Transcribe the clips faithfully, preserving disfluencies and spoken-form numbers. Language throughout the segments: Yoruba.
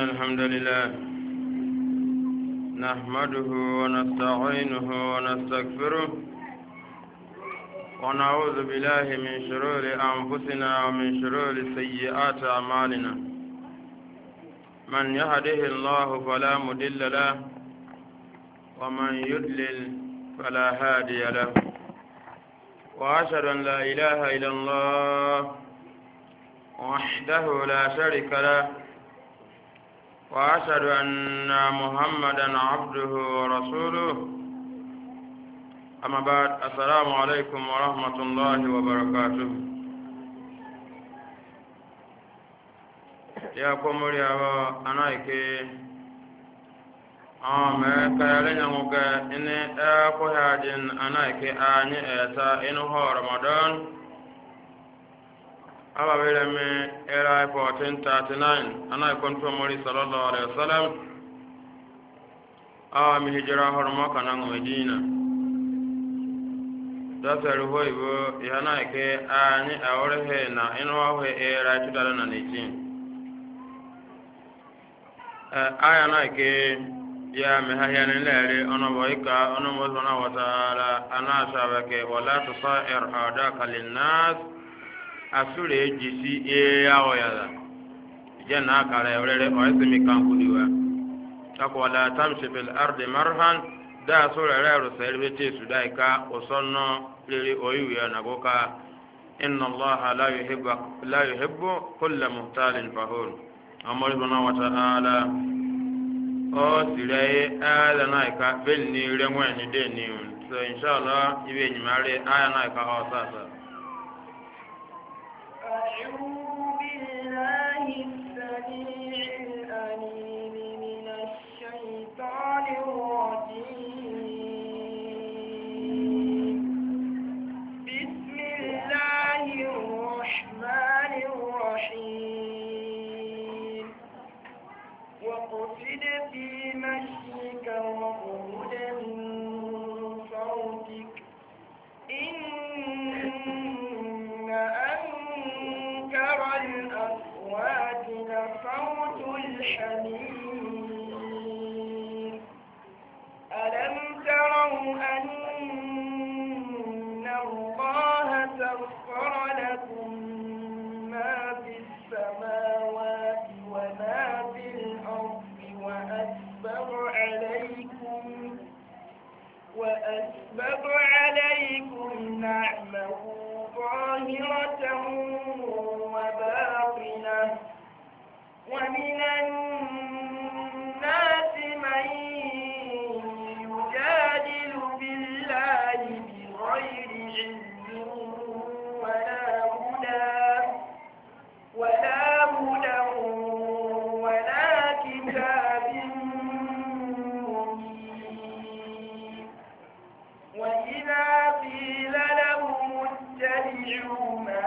إن الحمد لله نحمده ونستعينه ونستغفره ونعوذ بالله من شرور أنفسنا ومن شرور سيئات أعمالنا من يهده الله فلا مضل له ومن يضلل فلا هادي له وأشهد أن لا إله إلا الله وحده لا شريك له وأشهد أن محمدا عبده ورسوله أما بعد السلام عليكم ورحمة الله وبركاته يا قوم يا أنايك أما كيالين يموك إني أكو هاجن أنايك آني إيسا إنه رمضان Aba bere me era fourteen thirty-nine ana kontu mori sallallahu alaihi wasallam awa mi hijra hormo kana Medina da saru hoibo yana ke ani awre he na ino he era tudala na nitin eh aya na ke ya me hayana lere ono boika ono mo zona wa taala ana shabake wala tusair adaka linnas asure jisi e awoyada janna kala yorere o esmi kan kudiwa takwa la tamshi fil ardi marhan da sura rero servite sudaika osonno liri oyiya nagoka inna allaha la yuhibbu la yuhibbu kulla muhtalin fahur amr subhanahu wa ta'ala o sire ala naika benni renwani deni so inshallah ibe nyimare aya naika o sasa أعوذ بالله السميع العليم من الشيطان الرجيم بسم الله الرحمن الرحيم واقصد في مشيك واغضض من صوتك إن الأصوات لصوت الحمير ألم تروا أن الله سخر لكم ما في السماوات وما في الأرض وأسبغ عليكم وأسبغ عليكم نعمه ظاهرة وباطنة ومن الناس من يجادل بالله بغير علم ولا هدى ولا هدى ولا كتاب منير وإذا قيل لهم اتبعوا ما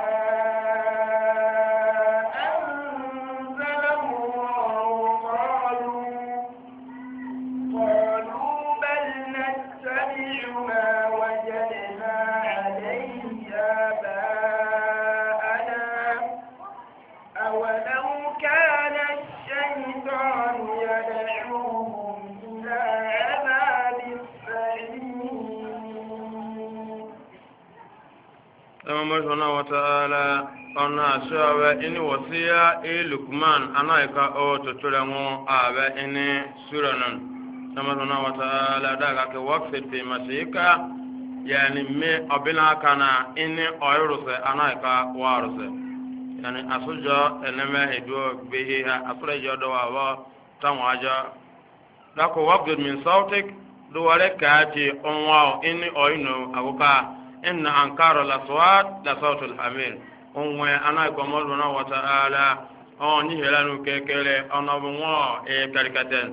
subhanahu wa ta'ala ona shawa ini wasiya e Luqman anaika o tutulango aba ini suranan subhanahu wa ta'ala daga ke waqfi fi masika yani me abina kana ini oyruse anaika waruse yani asujo eneme hedo behiha asurajo do wa tanwaja dako waqfi min sautik do wale kaati onwa ini oyno agoka إن أنكار الأصوات لصوت الحمير أمي أنا كمال بنا وتعالى أني هلانو كيكلي أنا بموا إيه كاريكاتين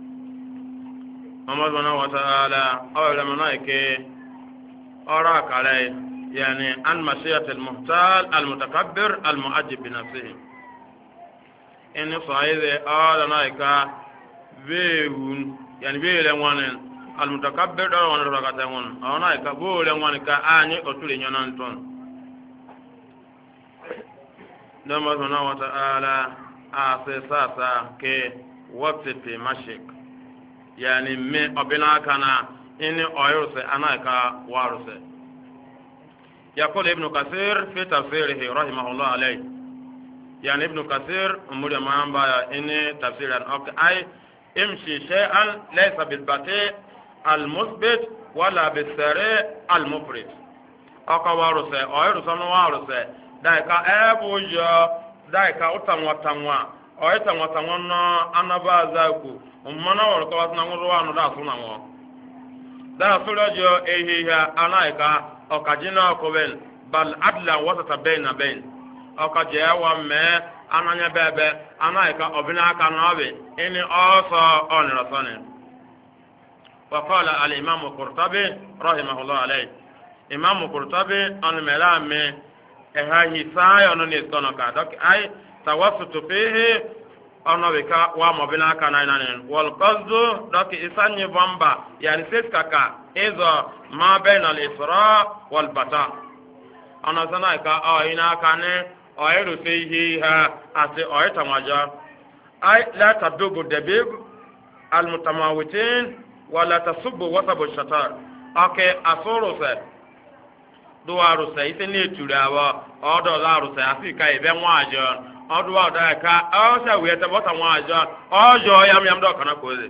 كمال بنا وتعالى أول من نايك أراك عليه يعني عن مشيئة المحتال المتكبر المعجب بنفسه إن صعيد أول نايك بيهون يعني بيهون المتكبر ده وانا ركعتين انا كبول وانا كاني اوتولي نانتون دما سبحانه وتعالى asesasa ke waqti fi mashik yani me obina kana ini oyurse anaka waruse يقول ابن كثير في تفسيره رحمه الله عليه يعني ابن كثير أمور ما ينبع إني تفسيرا أي امشي شيئا ليس بالبطيء المثبت ولا بالسريع المفرط أكا وارسة أو يرسل وارسة دايكا أبو جو دايكا أتنوى تنوى أو يتنوى تنوى أنا بازاكو ومنا ورقواتنا وروانو دا سنوى دا سلجو إيهيها أنايكا أكاجينا كوبين بل أدلا وسط بين بين أكاجيا ومي أنا نبابي أنايكا أبنا كنابي إني أوصى أن رساني وقال الإمام القرطبي رحمه الله عليه إمام القرطبي أن ملامي إهاهي ساي أن نستنكا دوك أي توسط فيه أنا بكا ومبنا كناينان والقصد دوك إساني بامبا يعني سيسكاكا إذا ما بين الإسراء والبطاء أنا سنايكا أو هنا كان أو فيها أتي أو تماجا أي لا تدوب الدبيب المتماوتين ولا تصب وسب الشطار أوكي أصورو duwaru sɛ ise ne turawa ɔdɔ laaru sɛ afi ka ebe ŋwaajo ɔdu wa ɔdɔ ka ɔsɛ wiyɛtɛ bɔta ŋwaajo ɔjɔ yam yam dɔ kana koze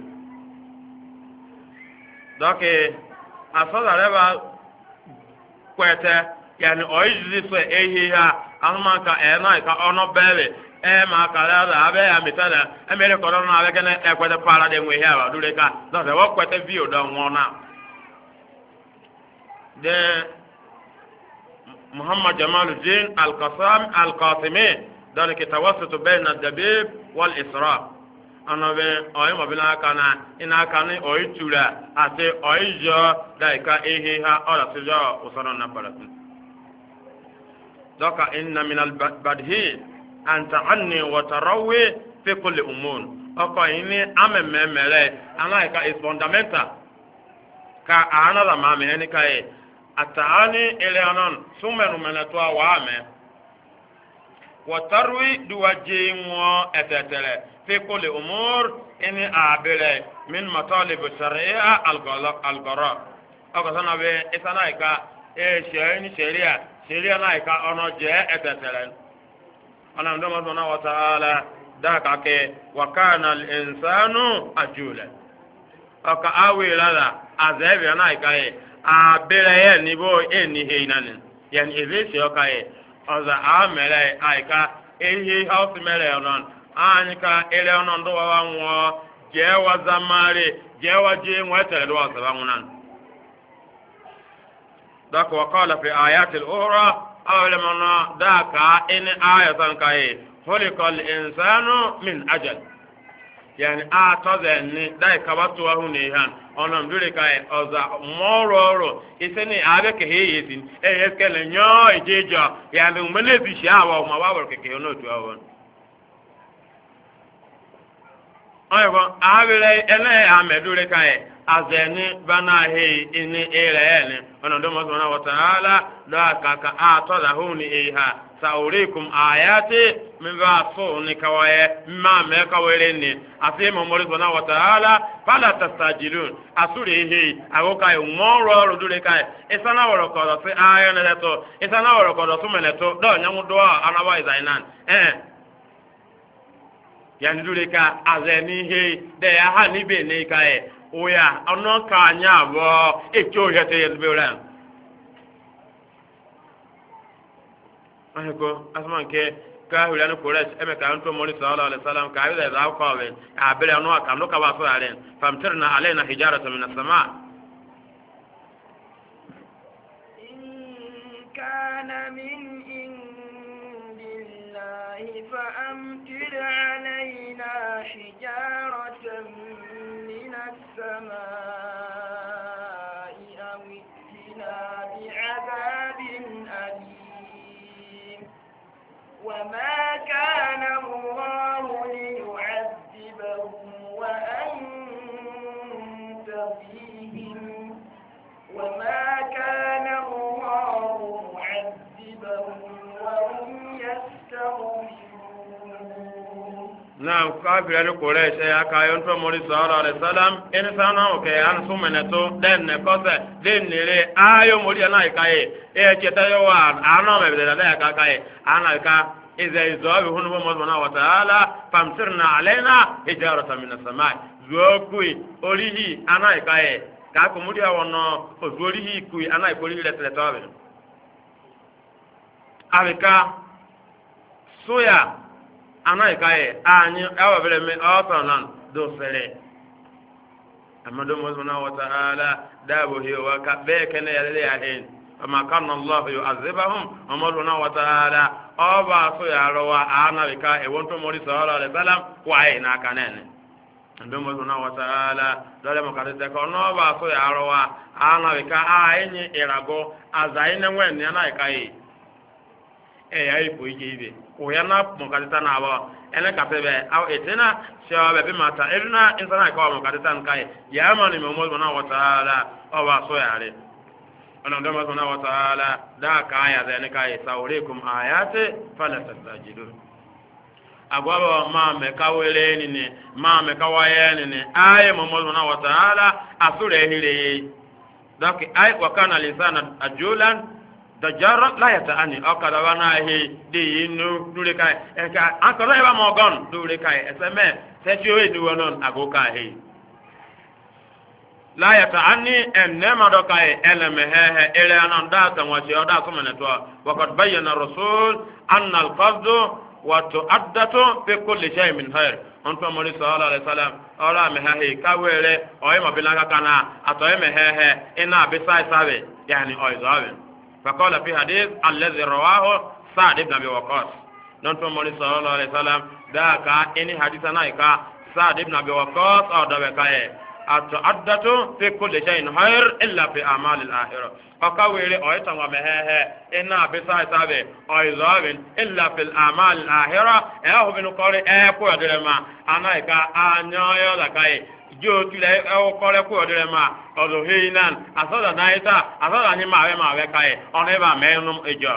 dɔke asɔda rɛ ba kwɛtɛ yani ɔyi zizi sɛ ehi ha ahoma ka ɛna ka ɔnɔ bɛɛbi ɛma ka lɛ la abɛ ya mita lɛ ɛmɛri kɔdɔ na abɛ kɛnɛ ɛkwɛtɛ paara de ŋwe hɛ wa dure ka dɔkɛ wɔ kwɛtɛ vi o dɔ ŋɔ na de محمد جمال الدين القاسم القاسمي ذلك توسط بين الدبيب والإسراء أنا بين أي ما بين كنا إن كان أي تولا أتى أي جا ذلك إيها أو تجا وصلنا نبرة ذاك إن من البديهي أن تعني وتروي في كل أمور أكو إني أم مملة أنا كا is fundamental كا أنا لا ما مهني كاي ataani eleanon sumenu menetwa waame watarwi duwaje ngo etetele fi kulli umur ini abele min matalib sharia al-qara akasana be isanaika e shayni sharia sharia naika ono je etetele ana ndo mazona wa taala daka ke wa kana al-insanu ajula aka awilala azabi naika e abere ye nibo eni heinanin yani ezesi okaye oza amere aika ehi house mere onon anyika ele onon do wa nwo je wa zamare je wa je nwetere do asaba ngunan dako wakala fi ayat al-ukhra awlamana daka in ayatan kai hulikal insanu min ajal yani a tozenni dai kabatu wa hune han onam dure kai oza mororo iseni abe ke heyesin e yeskele nyo ejeja yani umelezi shawa ma baba ke ke ono tu awon ayo abele ele amedure kai azeni bana he ini ere ene ono ndo mo subhanahu wa ta'ala da kaka a toza huni eha saurikum ayati min ba'fu ni kawaye ma me kawere ni asema mo subhanahu wa ta'ala fala tastajilun asuri he agoka yo moro ro dure kai isana woro ko se ayo ne to isana woro ko so mele to do nyamu do anaba izainan eh yani dure ka azeni he de ya ha ni be ne kai oya ono ka anya bo echo yete yelberan ahiko asman ke ka hulanu koresh eme ka anto moni sallallahu alaihi wasallam ka ida za ko wen abere no aka no ka ba so aren famtirna alaina hijaratan min as-sama in kana min indillahi fa amtir alaina hijaratan min as-samaa'i aw itina bi'adabin alim وما كان الله ليعذبهم وأنت فيهم وما كان الله معذبهم وهم يستغفرون na kafira ni kore se aka yon to mori sallallahu alaihi wasallam en sana o ke an sumene to den ne kose den nire ayo mori na ikaye e cheta yo wa ano me bele da ka kaye ana ka iza izawi hunu mo mona wa taala famsirna alaina hijarata min as-samai zokui orihi ana ikaye ka ko mori awono o zorihi kui ana ikori le tele tawe abika soya ana ikaye anyi awa bele me awtanan do fere amado mo subhanahu wa ta'ala dabo hi wa ka be kene yale ya hin ama kana allah yu'azibahum amado subhanahu wa ta'ala aba so ya rowa ana bika e wonto mori sallallahu alaihi wasallam wa ai na kanene ando mo subhanahu wa ta'ala dole mo kadete ko no ba so ya rowa ana bika a enyi irago azaine nwen ne na ikaye e ya ipo ije ibe oyana mokatita na abo ene kapebe aw etina shawa be mata eluna insana ka mokatita nkai ya mani momo na wa taala o ba so yare ana ndo ma na wa taala da ka aya da ne kai saurikum ayati fala tastajidun agwabo ma me kawele ni ne ma me kawaye ni ne aye momo na wa taala asure hire dak ay wa kana lisana ajulan dajara la yata ani akada wana he de yinu dure kai e ka akara e ba mo gon dure kai eseme se ti o e du wonon agoka he la yata ani enema do kai eleme he he ele anan da tan wa ti oda ko mene to wa qad bayyana rasul anna al qasd wa tu'addatu fi kulli shay min khair onto mo sallallahu alaihi wasallam ora me he ka were o e mo bilanga kana ato e me he he ina bi sai sabe yani o izabe فقال في حديث الذي رواه سعد بن ابي وقاص ننتم مولى صلى الله عليه وسلم ذاك اني حديثنا كا سعد بن ابي وقاص او دبكاي اتعدت في كل شيء خير الا في اعمال الاخره فقاويري او يتوا مهه ان بساي سابه او يزابن الا في الاعمال الاخره اهو بن قري اي كو دلما انا كا انيو يدكاي jo tule o kore ku odere ma ozo heinan asoda naita asoda ni mawe mawe kai one ba menum ejo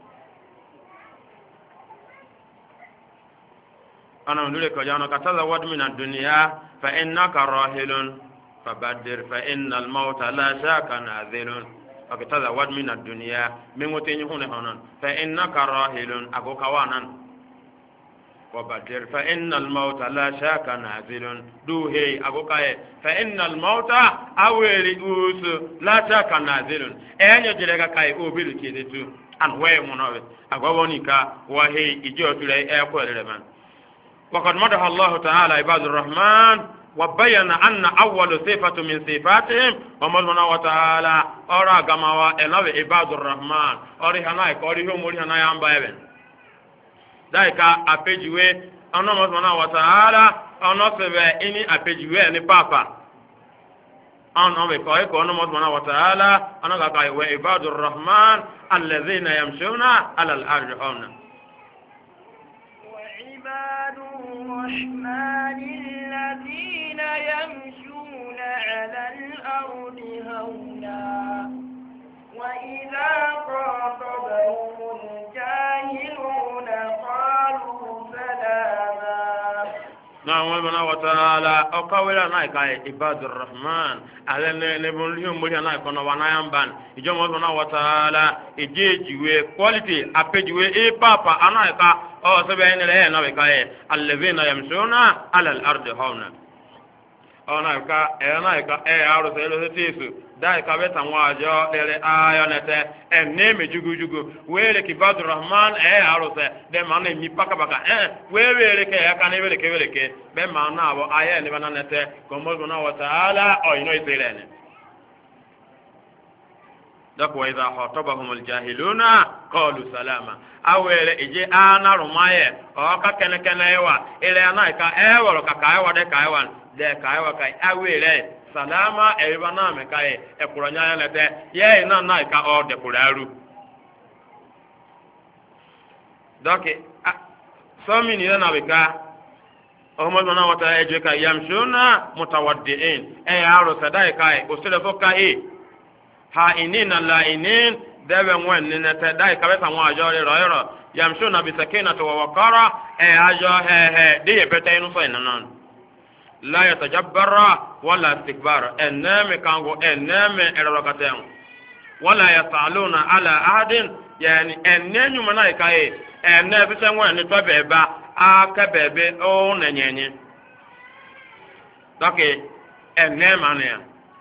ana ndule ko jano kataza wad min ad-dunya fa innaka rahilun fabaddir fa innal mauta la shaka nazilun akataza wad min ad-dunya min wote ni hune honon fa innaka rahilun agoka wanan وبدر فإن الموت لا شك نازل دوهي أبوكاي فإن الموت أولي أوس لا شك نازل أين يجري كاي أوبيل كيدتو أن وين منوي أقوونيكا وهي إجوت لي أقول لمن وقد مدح الله تعالى عباد الرحمن وبين أن أول صفة من صفاتهم ومولنا وتعالى أرى جماعة إلى عباد الرحمن أري هناك أري هم أري هناك أم بايبن daika apejiwe ono mosona wa taala ono sebe ini apejiwe ni papa ono be ko ko ono mosona wa taala ono ga kai wa ibadur rahman alladhina yamshuna ala al-ardi hawna wa ibadur rahman alladhina yamshuna ala al-ardi hawna wa idha qatabahum al-jahiluna نعم ربنا وتعالى أقوله نايكاي عباد الرحمن على نبلهم بلي نايكونا ونايمبان يجمع ربنا وتعالى يجيجوي quality أبجوي إيه بابا أنايكا أو سبعين له نايكاي الذين يمشون على الأرض هونا أنايكا أنايكا إيه عروس إلى تيسو daika beta wajo lele ayonete enneme jugu jugu wele kibadu rahman e arose de mane mi paka paka eh wele ke yakane wele ke wele ke be mana abo aye ni bananete komo na wa taala o ino iselene dako wa idha khatabahum aljahiluna qalu salama awele ije ana rumaye o ka kene kene wa ile anaika e woro ka kai wa de kai wan de kai wa kai awele salama ebana me kai e kuranya ya lete ye na na ka o de kuraru doke so mi ni na beka o mo na wata eje ka yamshuna mutawaddiin e aro sadai kai o sele fo kai ha inina la inin debe ngwen ni nete dai kabesa ngwa ajo ri roiro yamshuna bi sakinati wa waqara e ajo he he di yepete inu so inanon la yatajabbara wala istikbara eneme kango eneme erorakaten wala yasaluna ala ahadin yani enenyu mana ikaye ene bise ngwen ni to beba aka bebe o nenyenye doke enema ne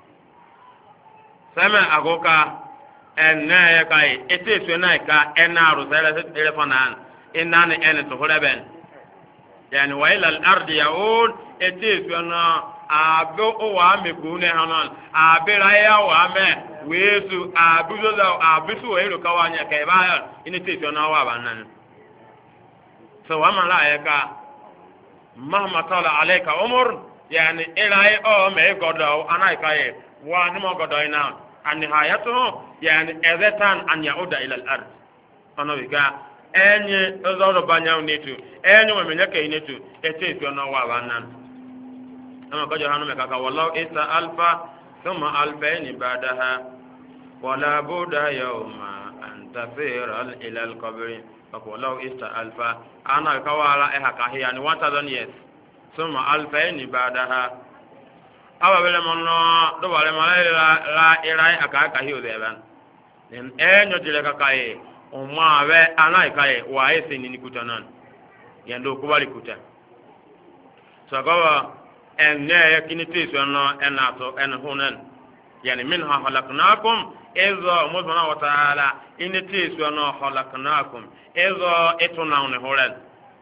sama agoka enne ya kai ete so na ka enaru sele telefonan inani en to horeben yani wa ila al ard yaud ete so na abo o wa me kune hanan abira ya wa me wesu abuzo da abisu o ero kawanya kai ba ini te so na wa banan so wa man la ya ka mahma tala alayka umur yani ilai o me godo anai kai wa ni mo godo ina النهايته يعني اذتان ان يعود الى الارض انا بيغا اني ازورو بانياو نيتو اني ومنيكا نيتو اتيتو نو وابانان اما كجو هانو مكاكا والله اسا الفا ثم الفين بعدها ولا بد يوم ان تسير الى القبر فقولوا اسا الفا انا كوالا اها كهي يعني one thousand years ثم الفين بعدها awa bele mono do wale mala la la irai aka ka hiu deban nen enyo dile ka kai o ma we anai kai wa ese ni kutanan yando ko bali kuta so gawa enne ya kiniti so no enato en hunan yani minha halaknakum izo muzmana wa taala initi so no halaknakum izo etunaune horan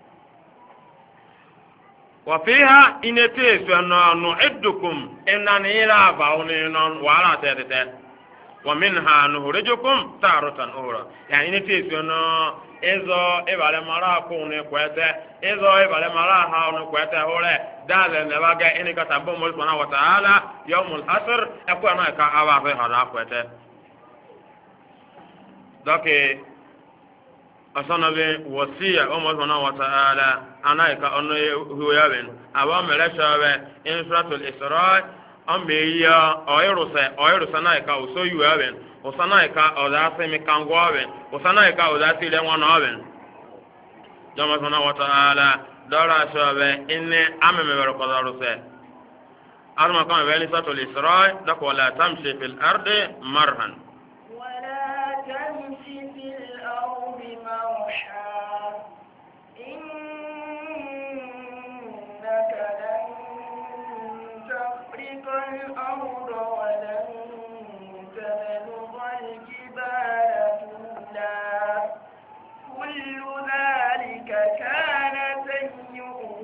وفيها إنتيس نعدكم إننا إلى بعونين وعلى تيتت ومنها نخرجكم تارة أخرى يعني إنتيس إذا إبالي مرا كوني كويته إذا إبالي مرا هاوني كويته هولي دازل نباقى إني كتابو ملسنا وتعالى يوم الحسر أكو أنا كأبا في هذا كويته دوكي asana be wasiya o mo na wa taala anaika ono huyaben awa melesha be in suratul isra ameya oyrusa oyrusa naika uso yuyaben usanaika odase mi kangwaben usanaika odase le ngwana ben jama sana wa taala dara shabe inne ameme bero qadaruse arma kama be suratul isra dako la tamshi fil ardi marhan wala tamshi fil ardi مرحا إنك لن تخرق الأرض ولن تبلغ الجبال طولا كل ذلك كان سيئه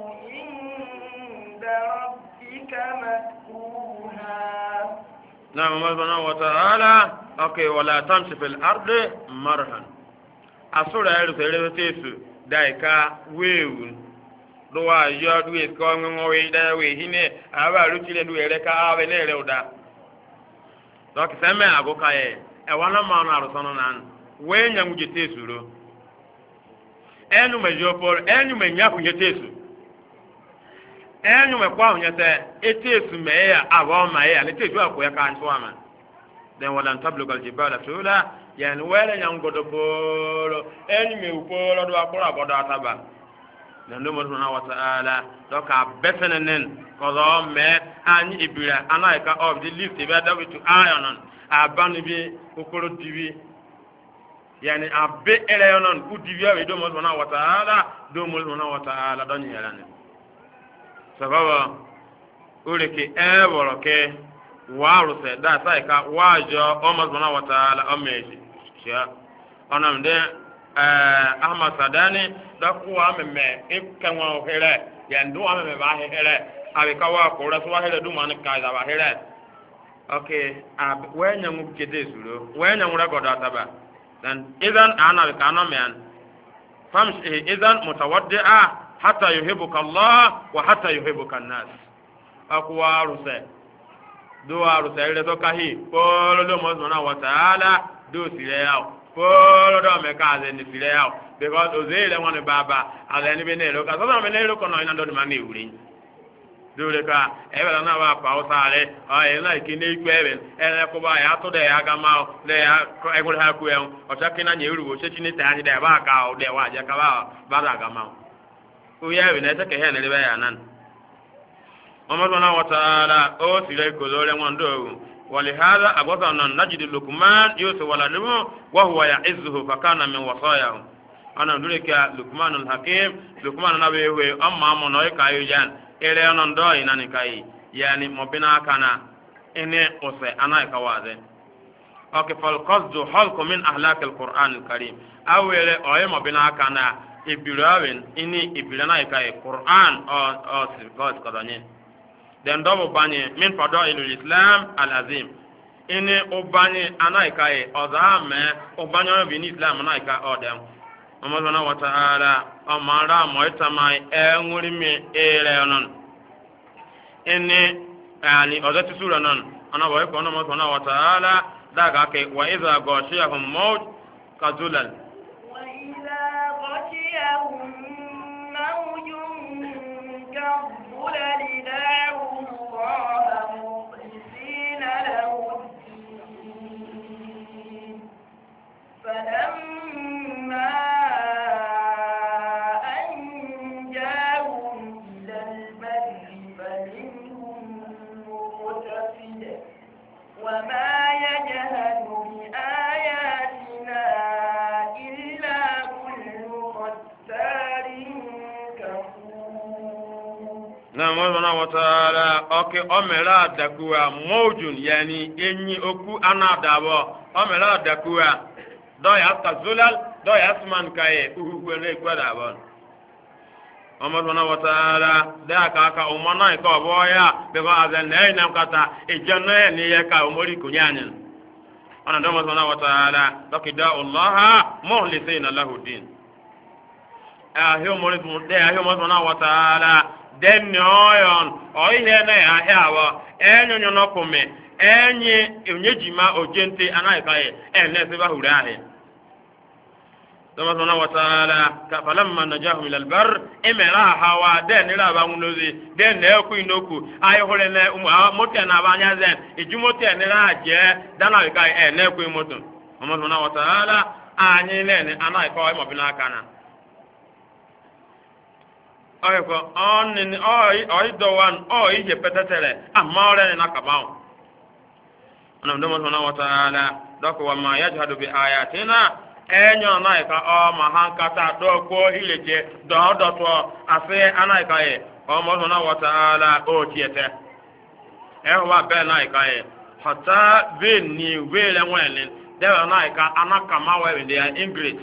عند ربك مكروها نعم سبحانه وتعالى اوكي ولا تمشي في الأرض مرحا asura elu sere tesu daika wewu do wa yo du e ko ngo we da we hine aba rutile du ere ka ave ne ere uda donc seme agoka e e wana ma na rusono nan we nyangu je tesu ro enu me jopor enu me nyaku je tesu enu me kwa onye te etesu me ya aba ma ya ne tesu akoya ka anso ama den wala tablugal jibala tula yani wele nyangodo bolo eni me upolo do akora godo ataba nando mo na wa taala do ka besenenen ko do me anyi ibira anaika of the list be da with iron abani bi okoro dibi yani abbe ele yonon ku dibi awe do mo na wa taala do mo na wa taala do nyelane sababa ureke e boroke waru se da sai ka wajo o mo na wa taala o meji ya onam de eh ahmad sadani da kuwa meme ikanwa ohere ya ndu ameme ba here abi kawa ko rasu wa here du man ka da ba here okay ab wenya ngu kede zuro wenya ngu ragodo ataba dan idan ana ka no men fam idan mutawaddi'a hatta yuhibbuka allah wa hatta yuhibbuka an-nas akwa ruse do aruse ile to kahi polo do mo na wa taala do sire yao polo do me ka ze ni sire yao because ozele wan baba ale ni be ne lo ka so me ne lo kono ina do ma ni uri dole ka ebe na ba pa usare o e na ki ne ku ebe ele ko ba ya to de ya ga ma de ya e ko ha ku e o ta kina nye ru o se chini ta ni de ba ka o de wa je ka ba ba da ga ma o ya be na ta ke he ne le ba ya nan Muhammad wa ta'ala o sire ko dole ngondo ولهذا أقصنا نجد لقمان يوسف ولده وهو يعزه فكان من وصاياه أنا أقول لقمان الحكيم لقمان نبيه هو أما منوي كايجان إلى أن ندعي نانكاي يعني مبنا كان إني أسي أنا كوازن أوكي فالقصد حلق من أهلاك القرآن الكريم أول أي مبنا كان إبراهيم إني إبراهيم كاي قرآن أو أو سيفاس كذاني den dobo banye min fadailul islam al azim ini obanye anaika e ozame obanye bi ni islam anaika odem Muhammad wa ta'ala amara moitamai enwuri mi ere onon ini ali ozati sura non ana wa ko Muhammad wa ta'ala daga ke wa idha ghashiyahum maut kazulal wa idha ghashiyahum mawjun kabulal فلما أنجاهم إلى البر فمنهم مقتصد وما يجهد بآياتنا إلا كل ختار كفور. نعم سبحانه وتعالى أوكي أملا دكوا موجون يعني إني أكو أنا دابا أملا دكوا do ya tazulal do ya asman kai uhugwele gwada bon Muhammad subhanahu wa ta'ala da ka ka umana ko boya be ko azan nay nam kata e janna ni ya ka umuri kunyanyen ana do Muhammad subhanahu wa ta'ala dokida Allah muhlisina lahu din ah he umuri de ah Muhammad subhanahu wa ta'ala den noyon o ihe na ya hawa enyo nyo no kome enyi onyejima ojente anaikaye enne se ba hurahe Tama wa ta'ala ka falamma najahum ila albar imara hawa den ila ba ngunozi den ne ku inoku ay hore ne mote na ba nya zen ijumote ne la je dana ka e ne ku moto Muhammad wa ta'ala anyi ne ne anai ko mo bina kana ay ko on ni oy oy do wan oy je petetere amma ore ne nakabawo ana Muhammad wa ta'ala doko wa ma yajhadu bi ayatina enyo naika o mahankata do ko hileje do do to afi anaika e o mo na wa taala o tiete e wa be naika e hata be ni we le welen de naika anaka ma we de english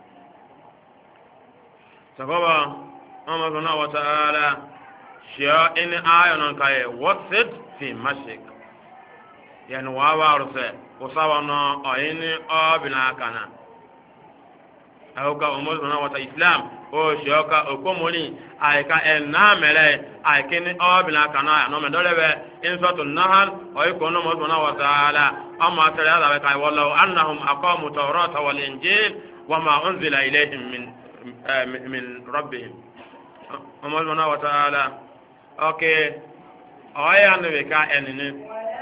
sababa o na wa taala shia in ayon kai wasid fi mashik yani wa wa ruse usawa no oyini o binakana aoka umur na wata islam o shoka okomori aika enna mere aikini obina kana no me dolebe insatu nahal o ikono mo na wata ala amma tara da kai wallahu annahum aqamu tawrata wal injil wama unzila ilayhim min min rabbihim umur na wata ala okay aya ne ka enni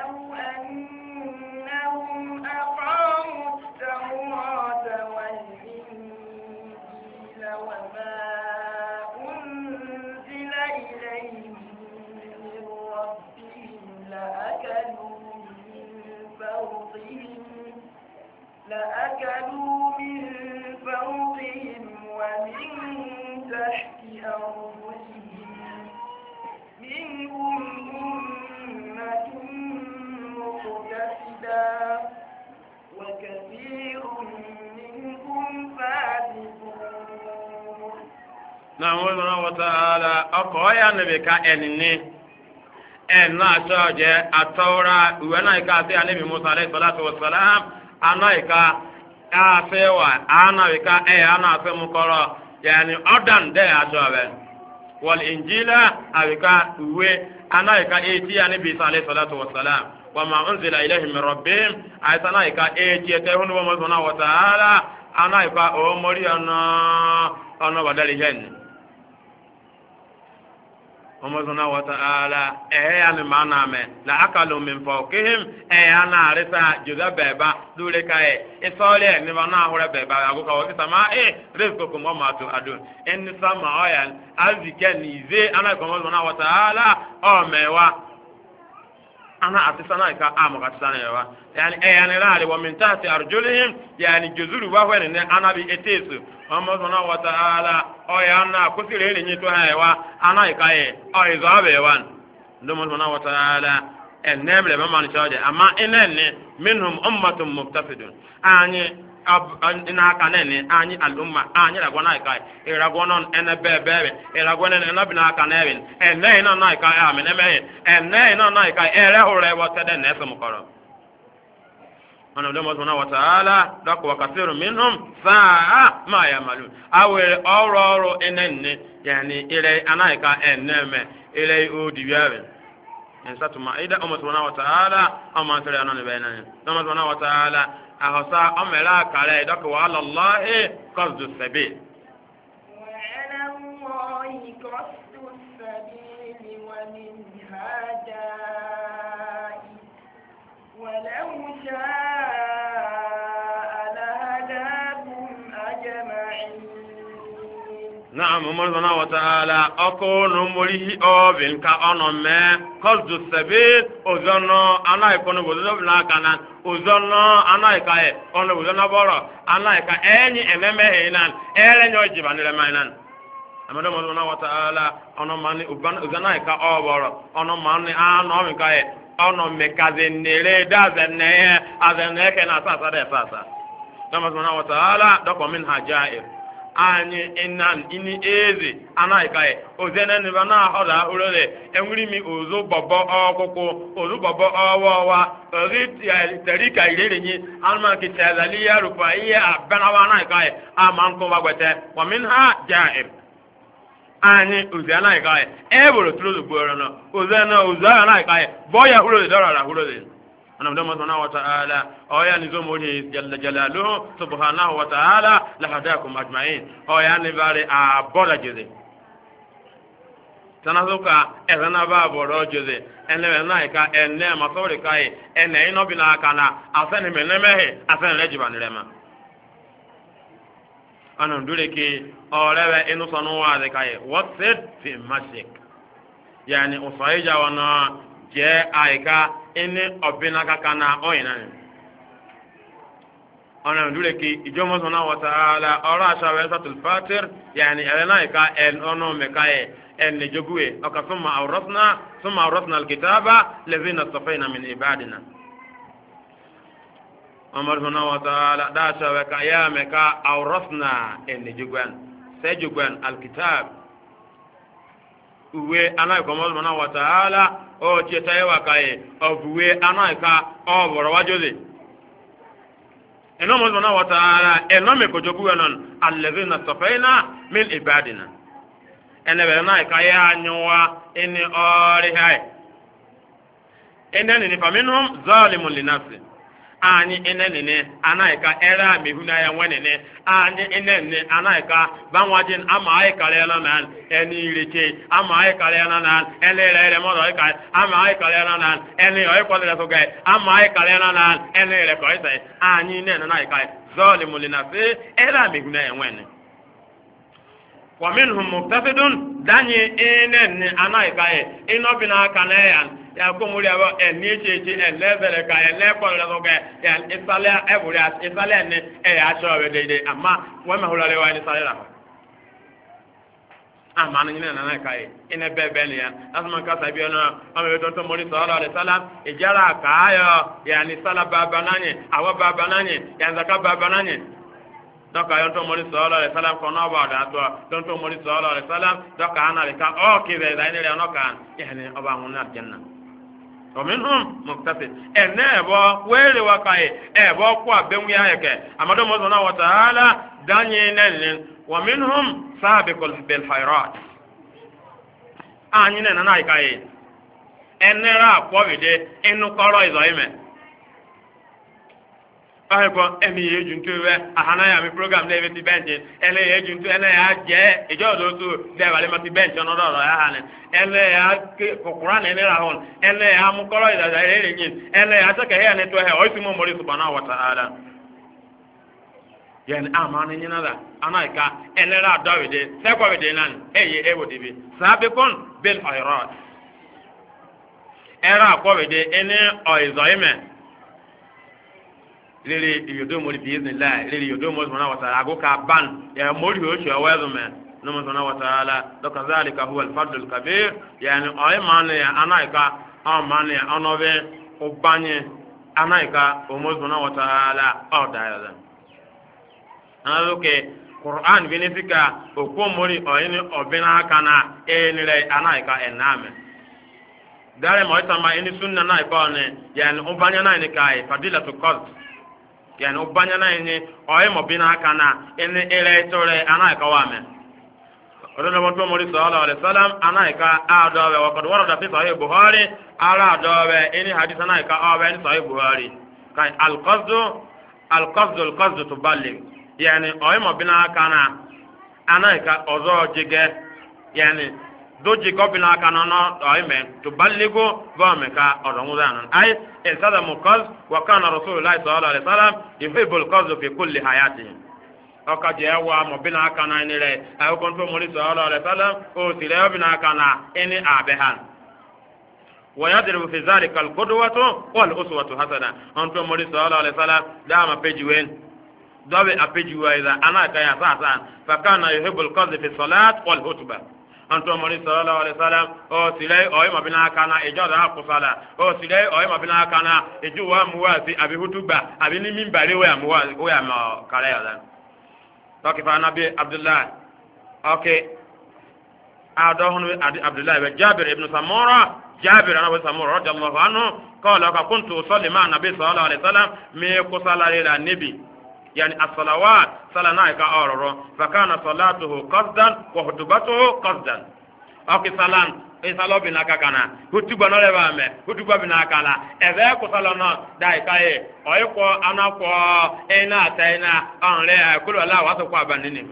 لأكلوا من فوقهم ومن تحت أرجلهم منهم أمة مقتصدة وكثير منهم فاسقون. نعم الله وتعالى أقوى نبيك أنني أن أشجع التوراة وأنا كاتي النبي موسى عليه الصلاة والسلام anaika afewa anaika e ana afe mukoro yani odan de ajobe wal injila awika uwe anaika eti ani bi sallallahu alaihi wasallam wa ma unzila ilayhim min rabbihim aisanaika eti ete hunu wa mazuna wa taala anaika o mori ana ana badali hen ومزنا وتعالى ايان منام لا اكلوا من فوقهم ايان رسا جذا بيبا دولكاي اسولي نبنا هور بيبا اغوكا وسما ايه رزقكم وما تؤدون ان سما ايان ازكني زي انا كمزنا وتعالى او ميوا ana atisana ka amu katisana yawa yani e yani rali wa min tahti arjulihim yani juzuru wa hwen ne anabi etesu amma sona wa taala o yana kusire ne nyito hawa ana ikaye o izabe wan ndomo sona wa taala enneble mama ni chaje amma inenne minhum ummatun muqtafidun ani ina kanene anyi alumma anyi ragwana kai iragwonon ene bebebe iragwonen ene bina kanewin ene ina na kai amene me ene ina na kai ere hore wotede ne semukoro ana ndo mozona wa taala dako wakasiru minhum saa ma yamalun awe oro oro enenne yani ile anaika eneme ile odiyawe ensatu maida umma subhanahu wa ta'ala amma sare anane bayanani umma subhanahu wa ta'ala ahosa amela kale dako wa allahi qasdu sabil wa ala allahi qasdu sabil wa minha jai wa law sha'a lahadakum ajma'in na'am umar subhanahu wa ta'ala akonu murihi obin ka ono me qasdu sabil ozono ana ikono bozo bla kana ozono ana ikaye ono bozo boro ana ika enyi ememe hinan ere nyo jibanire mainan amado mo subhanahu wa ta'ala ono mani uban ozana ika oboro ono mani ano mi kaye ono me kazenere dazenne azenne ke na sasa de sasa kama subhanahu wa ta'ala doko min hajair anyị inan ini eze anaghịkaghị ozene n'ibe na-ahọda urere enwere mi ozu bọbọ ọkụkụ ozu bọbọ ọwa ọwa ozi terika irerenyi anụmanụ tezali ya rupa ihe abanawa anaghịkaghị ama nkụwa gwete wamin ha jaib anyị ozi anaghịkaghị eboro tụrụ ozugbo nọ ozene ozu ahụ anaghịkaghị bọ ya hurere dọrọra hurere أنا بدم سبحانه وتعالى أويا نزومه جل جلاله سبحانه وتعالى لهداكم أجمعين أويا نباري أبولا جزي تنازوكا إذن بابو رجزي إنه نايكا إنه مصوري كاي إنه إنه بنا كانا أسن من نمه أسن رجبان لما أنا ندولكي أولي إنه صنوع ذي كاي وصد في مشيك يعني أصيجا وانا jẹ́ àìká ẹni ọ̀bìnà kankan náà ọ̀yìn náà ni. ọ̀nà ìdúró kí ìjọmọ́sán náà wọ́ta ala ọ̀rọ̀ àṣà rẹ̀ sọ́tùl fàtìr yàní ẹ̀rẹ́ náà ìka ọ̀nà mẹ́ka ẹ̀ ẹni jogúwe ọkà súnmọ́ àwòrán súnmọ́ àwòrán kìtàbà lẹ́sìn náà sọ̀fẹ́ ìnàmì ìbàdìnà. ọmọdún náà wọ́ta ala dáṣà rẹ̀ ká yá mẹ́ka àwòrán ẹni jogúwen sẹ́jogúwen alkitab uwe anaghịkwa ọmọdụ na wataala o cheta ịwa ka ị ọbụwe anaghịkwa ọ bụrụ wajozi eno ọmọdụ na wataala eno mekojobuwe nọ alezi na sọfeina min ibadina enebere anaghịkwa ya anyụwa ịnị ọrịa ene nini faminhum zalimun linafsi anyị enenene anaghịka ere amehu na ya nwenene anyị enene anaghịka banwajin ama anyị karịala na eni ireche ama anyị karịala na ene ere ere mọdụ ịka ama anyị karịala na ene ọịkwadịrị sụga ama anyị karịala na ene ere ka ịsa anyị nene anaghịka zọlimu linafsi ere amehu na ya nwene waminhum muqtasidun danyi enene anaghịka ịnọbina aka na ya ya ko muri aba eni cheche ene bere ka ene ko le so ga ya isale eburi isale ne e ya cho be de amma wa ma hulale wa ni sale la amma nan ne nan kai ene be be ne ya asman ka sabi ona amma be tonto muri sallallahu alaihi wasallam ijara ka ayo ya ni sala baba nanye awa baba nanye ya zaka baba nanye donc ayon to muri sallallahu alaihi wasallam ko no ba da to don to muri sallallahu alaihi wasallam donc ana le ka o ki be da ne le no kan yani oba ngunna janna ومنهم مقتصد ان ابو ويل وكاي ابو كو بنو ياك امدو مزنا وتعالى داني نن ومنهم سابق بالخيرات اني نن ناي كاي ان را كوبيده انو كورو ايزايمه ahe ko emi ye juntu we ahana ya mi program le ti bench ele ye juntu ele ya je ijo do tu de wale ma ti bench no do ya hanen ele ya ko Quran ele ra hon ele ya mu koro ida da ele yin ele ya ta ke ya ne to he o si mo mori subhanahu wa ta'ala yani amana nyina da anaika ele ra dawide se ko we de nan eye e wodi bi sabiqun bil khairat era ko we de ene o izoime lele yodo mori bi iznillah lele yodo mori subhanahu wa ta'ala go ka ban ya mori ho sho wezo me no mo subhanahu wa ta'ala do kazalika huwa al-fadl al-kabir yani ay man ya anaika am man ya onobe obanye anaika o mo subhanahu wa ta'ala o dayala analuke Quran benefika o ko mori o yin obina kana enire anaika ename dare mo itama eni sunna na iko ne yani obanya na ni kai fadilatu qad yani ubanya na ni oye mo bina kana ene ere tore anaika wame odono mo to mori sallallahu alaihi wasallam anaika adawe wa qad warada fi sahih buhari ala adawe eni hadith anaika awe ni sahih buhari kai al qasd al qasd al qasd tuballigh yani oye mo bina kana anaika ozo jige yani doji gobina kana no oime tuballighu wa meka odongudan ay insada muqaz wa kana rasulullah sallallahu alaihi wasallam yuhibbul qazd fi kulli hayatihi aka je wa mo bina kana ni re ay ko to mori sallallahu alaihi wasallam o sire bina kana eni abehan wa yadribu fi zalika al qudwatu wal uswatu hasana on to mori sallallahu alaihi wasallam da ma pejiwen dawe apejiwa ida ana kaya sasa fa kana yuhibbul qazd fi salat wal hutbah anto mori sallallahu alaihi wasallam o silai o ma bina kana ejo da kusala o silai o ma bina kana ejo wa muwazi abi hutuba abi ni minbari wa muwazi o ya ma kala ya dan to ki fa nabi abdullah okay adahunu abdullah wa jabir ibn samura jabir ibn samura radiyallahu anhu qala ka kuntu usalli ma nabi sallallahu alaihi wasallam mi kusala ila nabi يعني الصلوات صلنا كأورو فكان صلاته قصدا وخطبته قصدا أوكي صلان إيه صلوا بنا كنا خطبة نلبا مه خطبة بنا كنا إذا كصلنا داي كاي أيكو أنا كو إنا تينا أن لا كل ولا واسقوا بنيني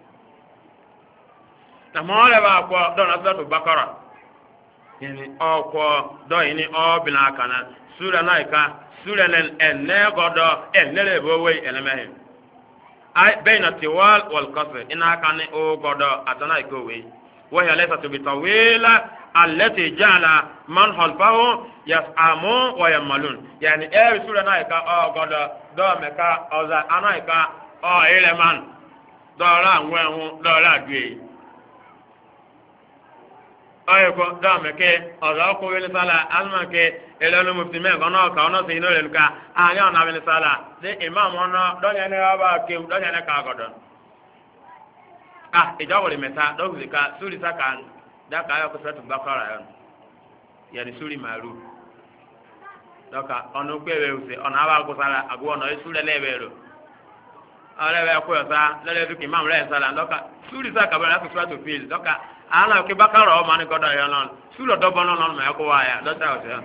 نما لبا كو دون أسرة بكرة يعني أو كو دو إني أو بنا كنا سورة نايكا sura nen enne godo enne bo we enemehe ay bayna tiwal wal qasr ina kan o godo atana ko we wa ya laysa bi tawila allati ja'ala man halfahu yas'amu wa yamalun yani e sura na ka o godo do me ka oza ana ka o ile man do ra nwehu do ra due ayo ko do me ke oza ko we ni sala alma ke elonu muftime kono ka ono sino len ka anya na bin sala de imam ono do nya ne aba ke do nya ne ka godo ah ijawori meta do zika suri sakan da ka ayo ko sura bakara yon yani suri maru doka ono kwewe use ono aba ko sala agu ono sura lebero ala ba ko sa lele du imam le sala doka suri saka ba na sura to fil doka ana ke bakara o mani godo yon non sura do bono non me ko waya do ta o se